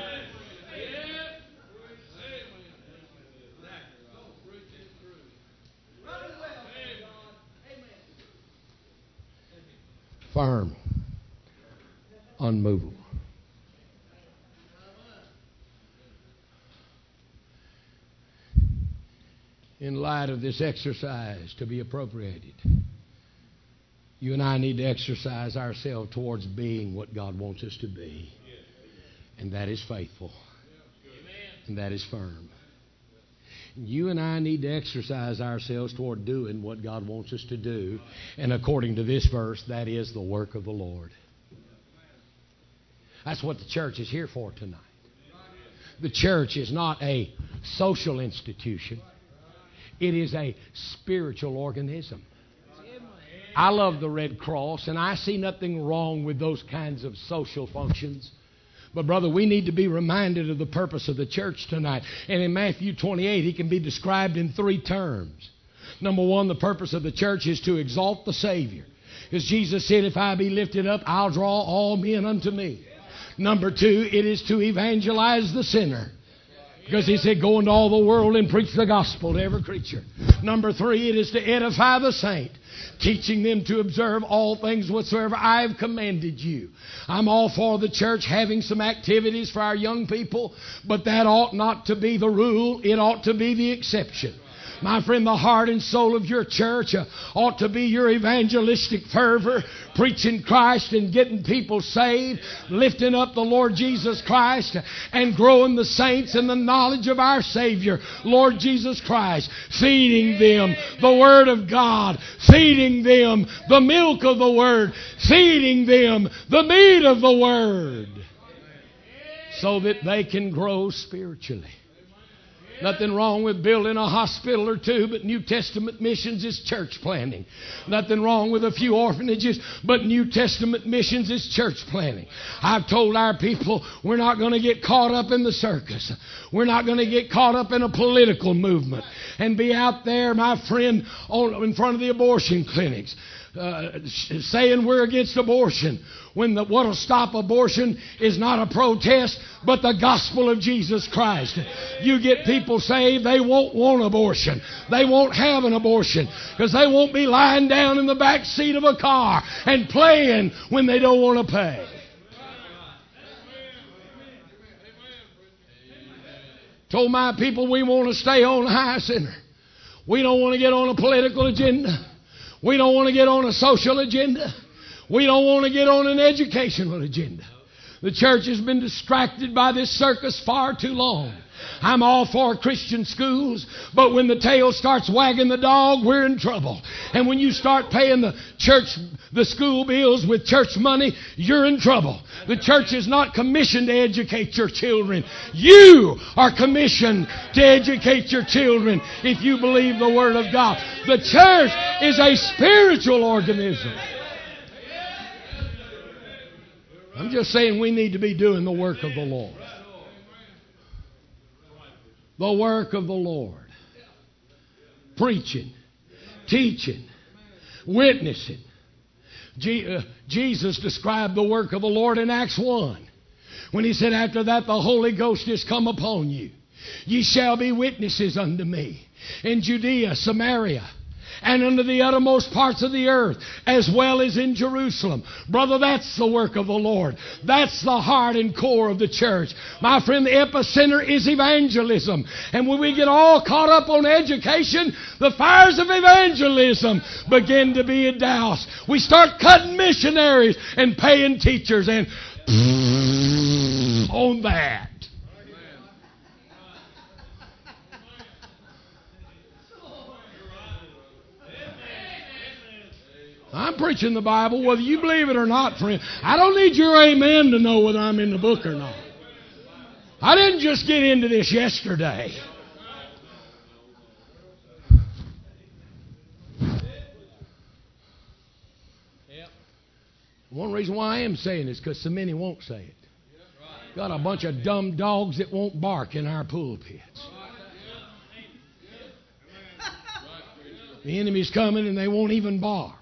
Firm, unmovable. In light of this exercise to be appropriated, you and I need to exercise ourselves towards being what God wants us to be. And that is faithful. And that is firm. You and I need to exercise ourselves toward doing what God wants us to do. And according to this verse, that is the work of the Lord. That's what the church is here for tonight. The church is not a social institution. It is a spiritual organism. I love the Red Cross, and I see nothing wrong with those kinds of social functions. But, brother, we need to be reminded of the purpose of the church tonight. And in Matthew 28, he can be described in 3 terms. Number 1, the purpose of the church is to exalt the Savior. Because Jesus said, if I be lifted up, I'll draw all men unto me. Number 2, it is to evangelize the sinner. Because he said, go into all the world and preach the gospel to every creature. Number 3, it is to edify the saint, teaching them to observe all things whatsoever I have commanded you. I'm all for the church having some activities for our young people, but that ought not to be the rule. It ought to be the exception. My friend, the heart and soul of your church ought to be your evangelistic fervor, preaching Christ and getting people saved, lifting up the Lord Jesus Christ, and growing the saints in the knowledge of our Savior, Lord Jesus Christ, feeding them the Word of God, feeding them the milk of the Word, feeding them the meat of the Word, so that they can grow spiritually. Nothing wrong with building a hospital or 2, but New Testament missions is church planting. Nothing wrong with a few orphanages, but New Testament missions is church planting. I've told our people we're not going to get caught up in the circus. We're not going to get caught up in a political movement and be out there, my friend, in front of the abortion clinics. Saying we're against abortion when what will stop abortion is not a protest but the gospel of Jesus Christ. You get people saved, they won't want abortion. They won't have an abortion because they won't be lying down in the back seat of a car and playing when they don't want to pay. Told my people we want to stay on the high center. We don't want to get on a political agenda. We don't want to get on a social agenda. We don't want to get on an educational agenda. The church has been distracted by this circus far too long. I'm all for Christian schools, but when the tail starts wagging the dog, we're in trouble. And when you start paying the school bills with church money, you're in trouble. The church is not commissioned to educate your children. You are commissioned to educate your children if you believe the Word of God. The church is a spiritual organism. I'm just saying we need to be doing the work of the Lord. The work of the Lord. Preaching, teaching, witnessing. Jesus described the work of the Lord in Acts 1 when he said, after that the Holy Ghost is come upon you. Ye shall be witnesses unto me in Judea, Samaria, and unto the uttermost parts of the earth, as well as in Jerusalem. Brother, that's the work of the Lord. That's the heart and core of the church. My friend, the epicenter is evangelism. And when we get all caught up on education, the fires of evangelism begin to be doused. We start cutting missionaries and paying teachers and on that. I'm preaching the Bible whether you believe it or not, friend. I don't need your amen to know whether I'm in the book or not. I didn't just get into this yesterday. One reason why I am saying this is because so many won't say it. Got a bunch of dumb dogs that won't bark in our pulpits. The enemy's coming and they won't even bark.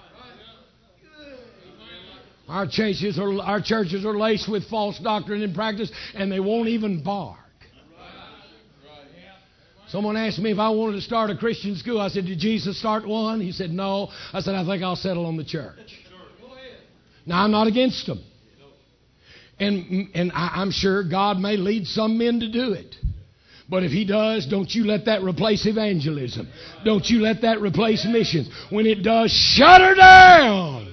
Our churches are laced with false doctrine and practice, and they won't even bark. Someone asked me if I wanted to start a Christian school. I said, did Jesus start one? He said, no. I said, I think I'll settle on the church. Now, I'm not against them. And I'm sure God may lead some men to do it. But if He does, don't you let that replace evangelism. Don't you let that replace missions. When it does, shut her down.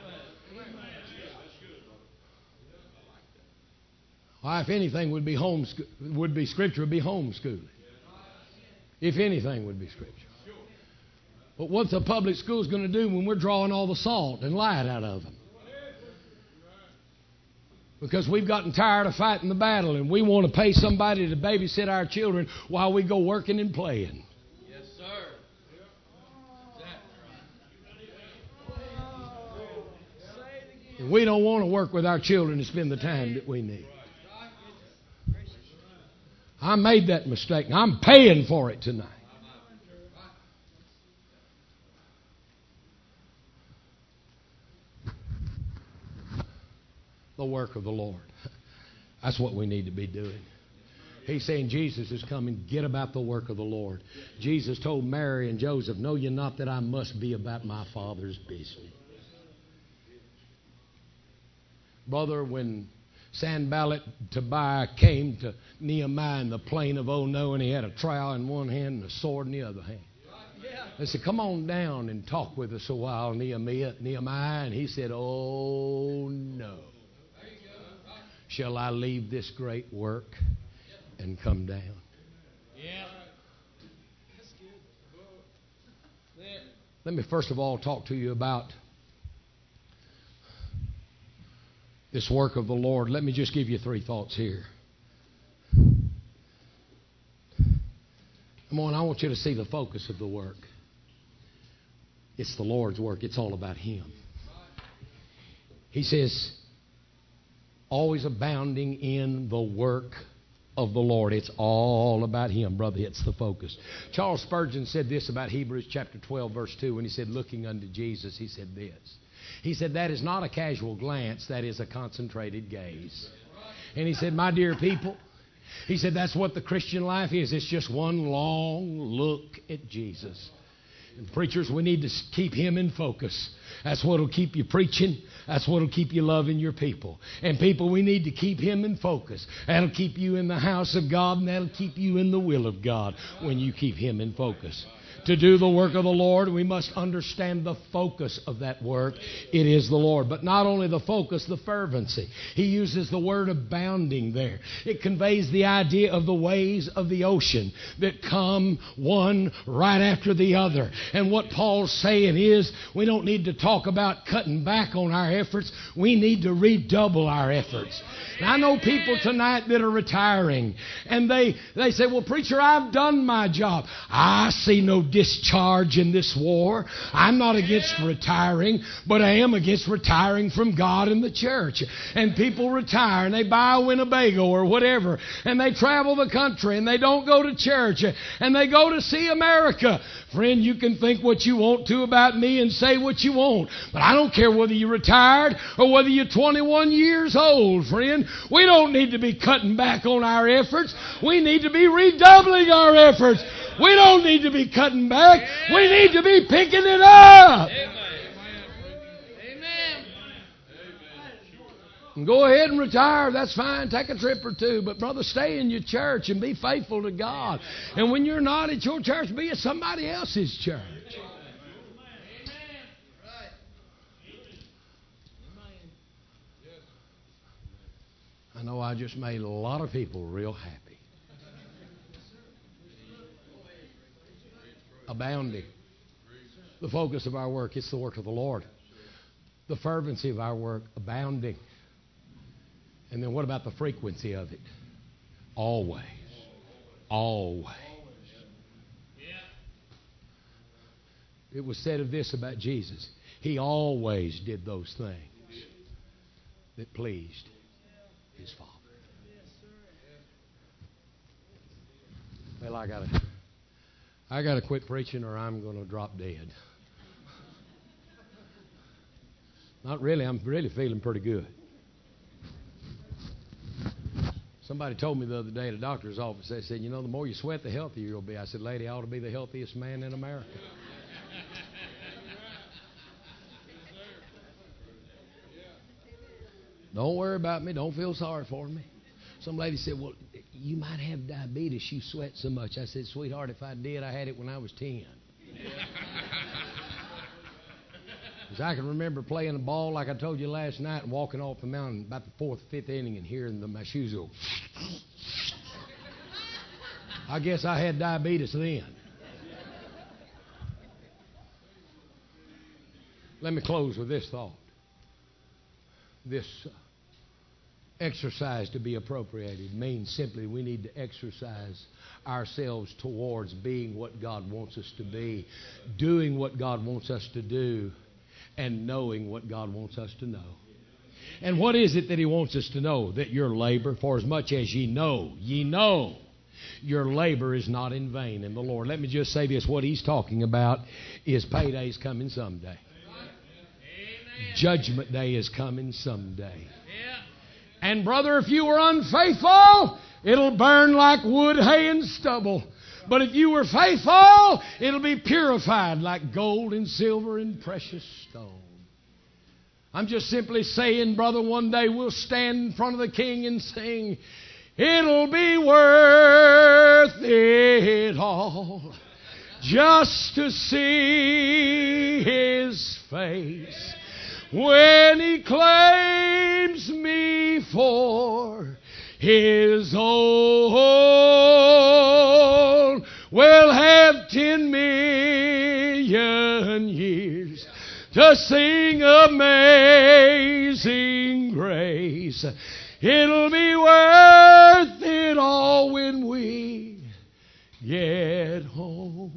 Why, if anything would be Scripture, would be homeschooling. If anything would be Scripture. But what's a public school going to do when we're drawing all the salt and light out of them? Because we've gotten tired of fighting the battle and we want to pay somebody to babysit our children while we go working and playing. Yes, sir. And we don't want to work with our children to spend the time that we need. I made that mistake, and I'm paying for it tonight. The work of the Lord. That's what we need to be doing. He's saying Jesus is coming. Get about the work of the Lord. Jesus told Mary and Joseph, know ye not that I must be about my Father's business. Brother, when Sanballat Tobiah came to Nehemiah in the plain of Ono, and he had a trowel in one hand and a sword in the other hand. They said, come on down and talk with us a while, Nehemiah. And he said, oh no. Shall I leave this great work and come down? Yeah. Let me first of all talk to you about this work of the Lord. Let me just give you 3 thoughts here. Come on, I want you to see the focus of the work. It's the Lord's work. It's all about Him. He says, always abounding in the work of the Lord. It's all about Him, brother. It's the focus. Charles Spurgeon said this about Hebrews chapter 12, verse 2, when he said, looking unto Jesus, he said this. He said, that is not a casual glance, that is a concentrated gaze. And he said, my dear people, he said, that's what the Christian life is. It's just one long look at Jesus. And preachers, we need to keep Him in focus. That's what will keep you preaching. That's what will keep you loving your people. And people, we need to keep Him in focus. That'll keep you in the house of God, and that'll keep you in the will of God when you keep Him in focus. To do the work of the Lord, we must understand the focus of that work. It is the Lord. But not only the focus, the fervency. He uses the word abounding there. It conveys the idea of the waves of the ocean that come one right after the other. And what Paul's saying is, we don't need to talk about cutting back on our efforts. We need to redouble our efforts. And I know people tonight that are retiring, and they say, well, preacher, I've done my job. I see no discharge in this war. I'm not against retiring, but I am against retiring from God and the church. And people retire, and they buy a Winnebago or whatever, and they travel the country, and they don't go to church, and they go to see America. Friend, you can think what you want to about me and say what you want, but I don't care whether you're retired or whether you're 21 years old, friend. We don't need to be cutting back on our efforts. We need to be redoubling our efforts. We don't need to be cutting back. We need to be picking it up. And go ahead and retire. That's fine. Take a trip or two. But, brother, stay in your church and be faithful to God. And when you're not at your church, be at somebody else's church. I know I just made a lot of people real happy. Abounding. The focus of our work, it's the work of the Lord. The fervency of our work, abounding. And then what about the frequency of it? Always. Always. It was said of this about Jesus. He always did those things that pleased His Father. Well, I gotta quit preaching or I'm going to drop dead. Not really. I'm really feeling pretty good. Somebody told me the other day at a doctor's office, they said, you know, the more you sweat, the healthier you'll be. I said, lady, I ought to be the healthiest man in America. Don't worry about me. Don't feel sorry for me. Some lady said, well, you might have diabetes. You sweat so much. I said, sweetheart, if I did, I had it when I was 10. Because I can remember playing a ball like I told you last night and walking off the mountain about the 4th or 5th inning and hearing my shoes go. I guess I had diabetes then. Let me close with this thought. This Exercise to be appropriated means simply we need to exercise ourselves towards being what God wants us to be, doing what God wants us to do, and knowing what God wants us to know. And what is it that He wants us to know? That your labor, for as much as ye know, your labor is not in vain in the Lord. Let me just say this. What He's talking about is payday's coming someday. Judgment Day is coming someday. And brother, if you were unfaithful, it'll burn like wood, hay, and stubble. But if you were faithful, it'll be purified like gold and silver and precious stone. I'm just simply saying, brother, one day we'll stand in front of the King and sing, it'll be worth it all just to see His face. When He claims me for His own, we'll have 10 million years to sing Amazing Grace. It'll be worth it all when we get home.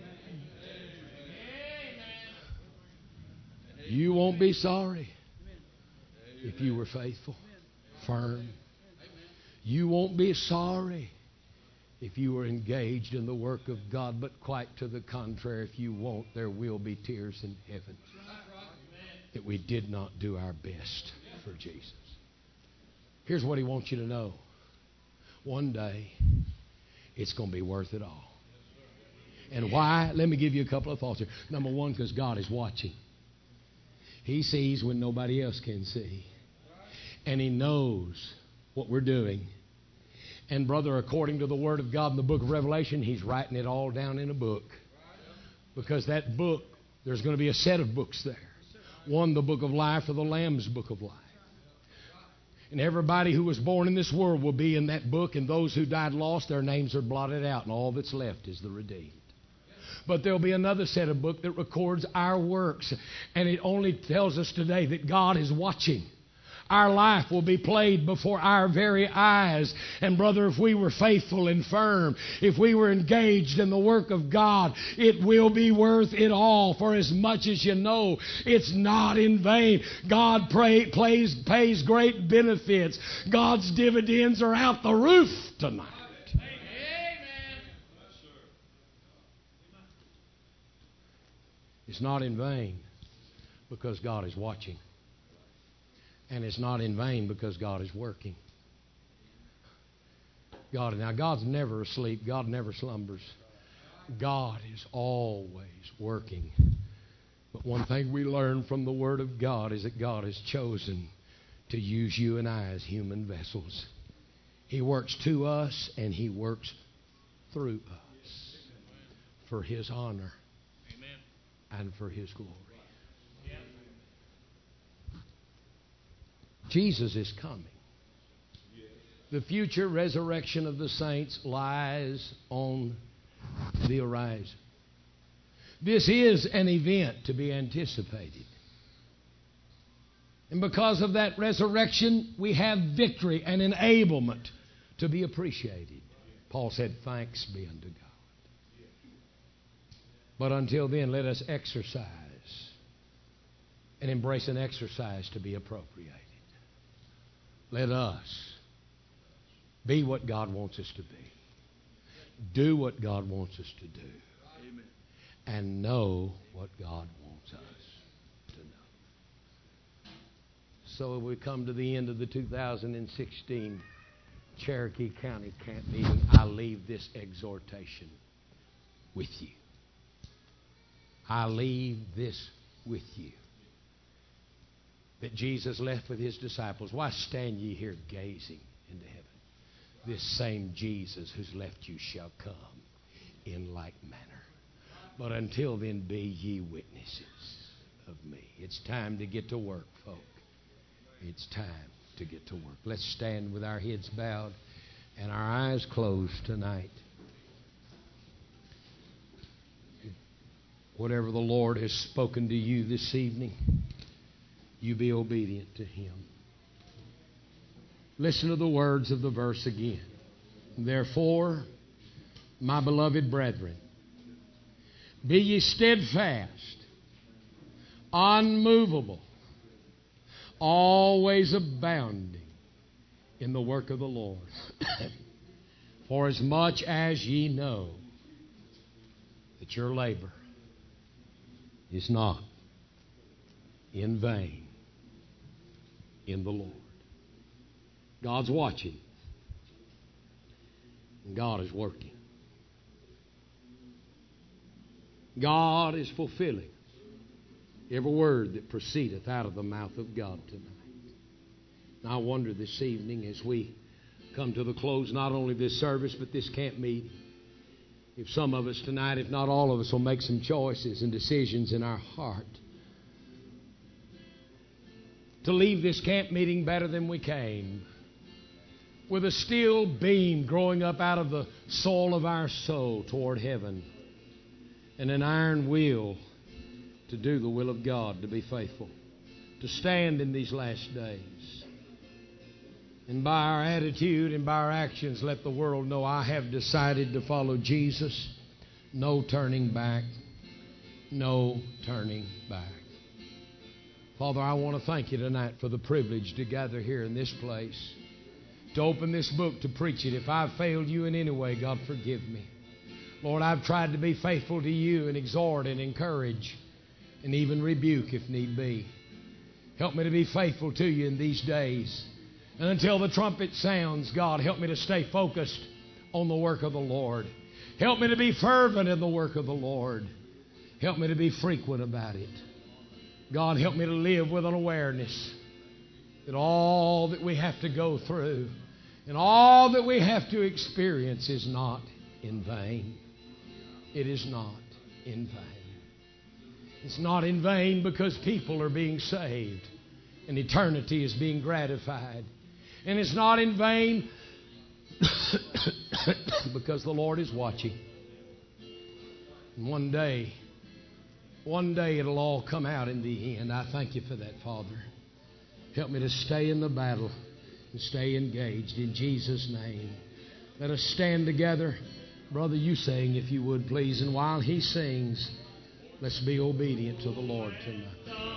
You won't be sorry if you were faithful, firm. You won't be sorry if you were engaged in the work of God, but quite to the contrary, if you won't, there will be tears in heaven that we did not do our best for Jesus. Here's what He wants you to know. One day, it's going to be worth it all. And why? Let me give you a couple of thoughts here. Number one, because God is watching. He sees when nobody else can see. And He knows what we're doing. And brother, according to the Word of God in the book of Revelation, He's writing it all down in a book. Because that book, there's going to be a set of books there. One, the book of life, or the Lamb's book of life. And everybody who was born in this world will be in that book. And those who died lost, their names are blotted out. And all that's left is the redeemed. But there'll be another set of book that records our works. And it only tells us today that God is watching. Our life will be played before our very eyes. And brother, if we were faithful and firm, if we were engaged in the work of God, it will be worth it all. For as much as you know, it's not in vain. God pays great benefits. God's dividends are out the roof tonight. It's not in vain because God is watching. And it's not in vain because God is working. God's never asleep. God never slumbers. God is always working. But one thing we learn from the Word of God is that God has chosen to use you and I as human vessels. He works to us and He works through us for His honor and for His glory. Jesus is coming. The future resurrection of the saints lies on the horizon. This is an event to be anticipated. And because of that resurrection, we have victory and enablement to be appreciated. Paul said, thanks be unto God. But until then, let us exercise and embrace an exercise to be appropriated. Let us be what God wants us to be. Do what God wants us to do. Amen. And know what God wants us to know. So we come to the end of the 2016 Cherokee County Camp Meeting. I leave this exhortation with you. I leave this with you. That Jesus left with His disciples. Why stand ye here gazing into heaven? This same Jesus who's left you shall come in like manner. But until then, be ye witnesses of me. It's time to get to work, folk. It's time to get to work. Let's stand with our heads bowed and our eyes closed tonight. Whatever the Lord has spoken to you this evening, you be obedient to Him. Listen to the words of the verse again. Therefore, my beloved brethren, be ye steadfast, unmovable, always abounding in the work of the Lord. For as much as ye know that your labor is not in vain in the Lord. God's watching, and God is working. God is fulfilling every word that proceedeth out of the mouth of God tonight. And I wonder this evening as we come to the close, not only this service, but this camp meeting, if some of us tonight, if not all of us, will make some choices and decisions in our heart to leave this camp meeting better than we came, with a steel beam growing up out of the soul of our soul toward heaven, and an iron will to do the will of God, to be faithful, to stand in these last days. And by our attitude and by our actions, let the world know I have decided to follow Jesus. No turning back. No turning back. Father, I want to thank you tonight for the privilege to gather here in this place, to open this book, to preach it. If I've failed you in any way, God, forgive me. Lord, I've tried to be faithful to you and exhort and encourage and even rebuke if need be. Help me to be faithful to you in these days. And until the trumpet sounds, God, help me to stay focused on the work of the Lord. Help me to be fervent in the work of the Lord. Help me to be frequent about it. God, help me to live with an awareness that all that we have to go through and all that we have to experience is not in vain. It is not in vain. It's not in vain because people are being saved and eternity is being gratified. And it's not in vain because the Lord is watching. And one day it'll all come out in the end. I thank you for that, Father. Help me to stay in the battle and stay engaged in Jesus' name. Let us stand together. Brother, you sing if you would, please. And while he sings, let's be obedient to the Lord tonight.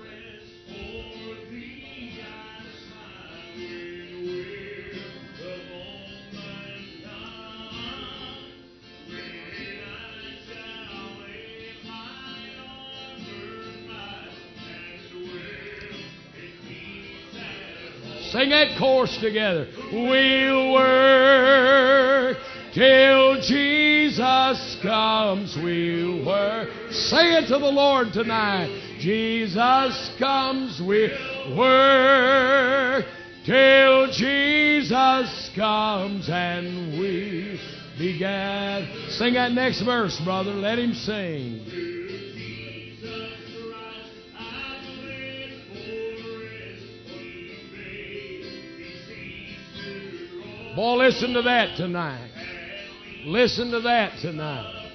Sing that chorus together. We'll work till Jesus comes. We'll work. Sing it to the Lord tonight. Jesus comes. We'll work till Jesus comes and we be gathered. Sing that next verse, brother. Let him sing. Boy, listen to that tonight. Listen to that tonight.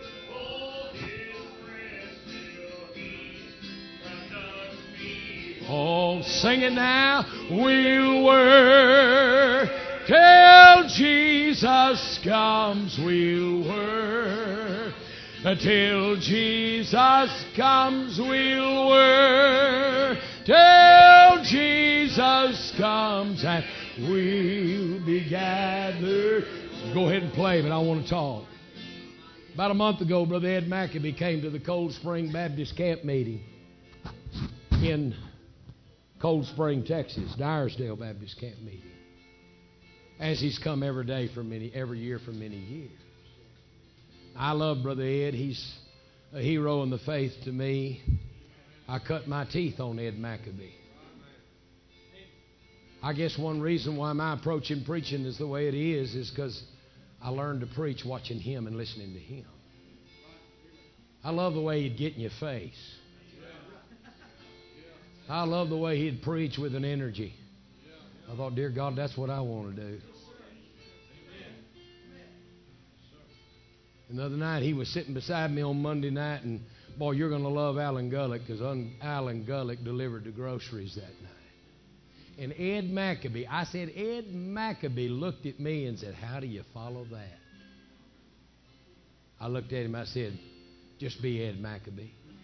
Oh, sing it now. We'll work till Jesus comes. We'll work till Jesus comes. We'll work till Jesus comes and we'll be gathered. Go ahead and play, but I want to talk. About a month ago, Brother Ed Maccabee came to the Cold Spring Baptist Camp meeting in Cold Spring, Texas, Dyersdale Baptist Camp meeting, as he's come every year for many years. I love Brother Ed. He's a hero in the faith to me. I cut my teeth on Ed Maccabee. I guess one reason why my approach in preaching is the way it is because I learned to preach watching him and listening to him. I love the way he'd get in your face. I love the way he'd preach with an energy. I thought, dear God, that's what I want to do. And the other night, he was sitting beside me on Monday night, and boy, you're going to love Alan Gullick because Alan Gullick delivered the groceries that night. And Ed Maccabee, I said, Ed Maccabee looked at me and said, how do you follow that? I looked at him, I said, just be Ed Maccabee.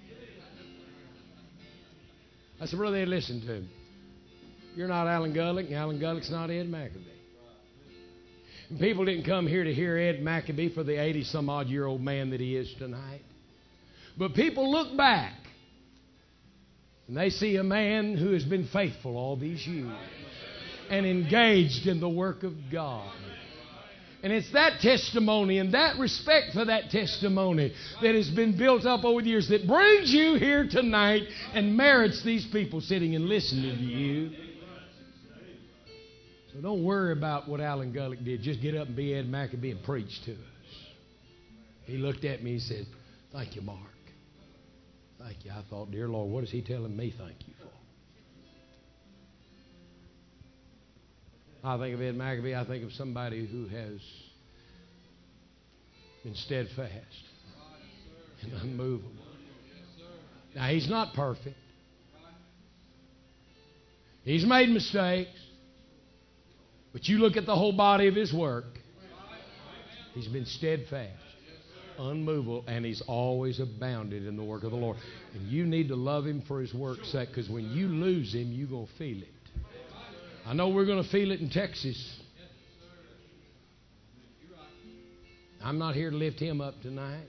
I said, brother Ed, listen to him. You're not Alan Gulick, and Alan Gulick's not Ed Maccabee. And people didn't come here to hear Ed Maccabee for the 80-some-odd-year-old man that he is tonight. But people look back, and they see a man who has been faithful all these years and engaged in the work of God. And it's that testimony and that respect for that testimony that has been built up over the years that brings you here tonight and merits these people sitting and listening to you. So don't worry about what Alan Gulick did. Just get up and be Ed Maccabee and preach to us. He looked at me and said, thank you, Mark. Thank you. I thought, dear Lord, what is he telling me thank you for? I think of Ed Maccabee, I think of somebody who has been steadfast and unmovable. Now, he's not perfect. He's made mistakes. But you look at the whole body of his work. He's been steadfast, unmovable, and he's always abounded in the work of the Lord. And you need to love him for his work's sake, because when you lose him, you're going to feel it. I know we're going to feel it in Texas. I'm not here to lift him up tonight.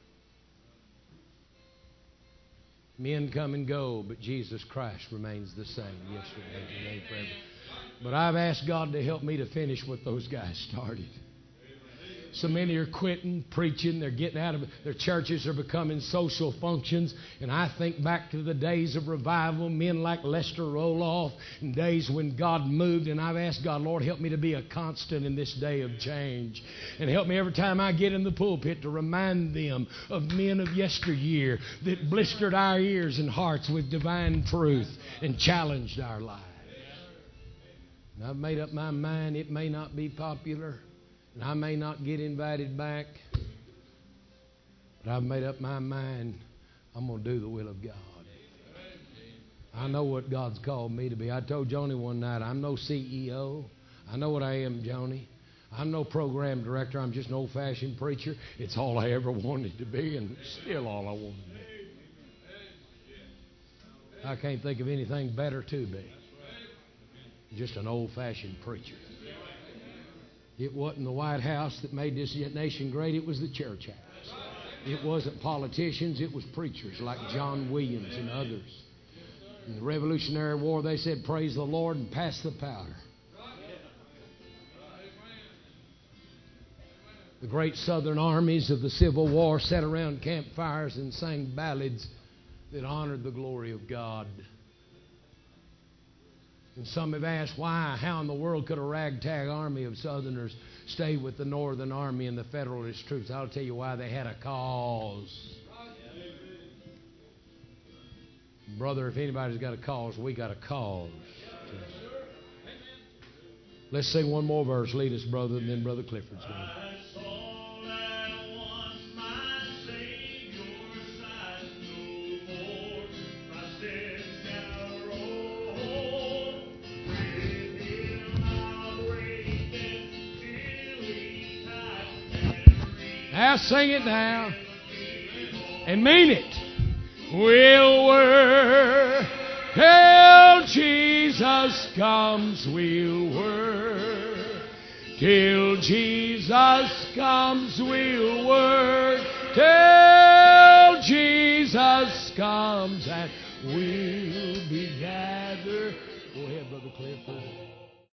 Men come and go, but Jesus Christ remains the same yesterday, today, forever. But I've asked God to help me to finish what those guys started. So many are quitting, preaching. They're getting out of it. Their churches are becoming social functions. And I think back to the days of revival, men like Lester Roloff, and days when God moved. And I've asked God, Lord, help me to be a constant in this day of change. And help me every time I get in the pulpit to remind them of men of yesteryear that blistered our ears and hearts with divine truth and challenged our lives. And I've made up my mind it may not be popular. And I may not get invited back, but I've made up my mind I'm going to do the will of God. I know what God's called me to be. I told Joni one night, I'm no CEO. I know what I am, Joni. I'm no program director. I'm just an old-fashioned preacher. It's all I ever wanted to be, and still all I wanted to be. I can't think of anything better to be. Just an old-fashioned preacher. It wasn't the White House that made this nation great. It was the church house. It wasn't politicians. It was preachers like John Williams and others. In the Revolutionary War, they said, praise the Lord and pass the powder. The great southern armies of the Civil War sat around campfires and sang ballads that honored the glory of God. And some have asked how in the world could a ragtag army of Southerners stay with the Northern Army and the Federalist troops? I'll tell you why. They had a cause. Brother, if anybody's got a cause, we got a cause. Let's sing one more verse. Lead us, brother, and then Brother Clifford's going to. Now sing it now and mean it. We'll work till Jesus comes. We'll work till Jesus comes. We'll work till Jesus comes, and we'll be gathered. Go ahead, Brother Clifford.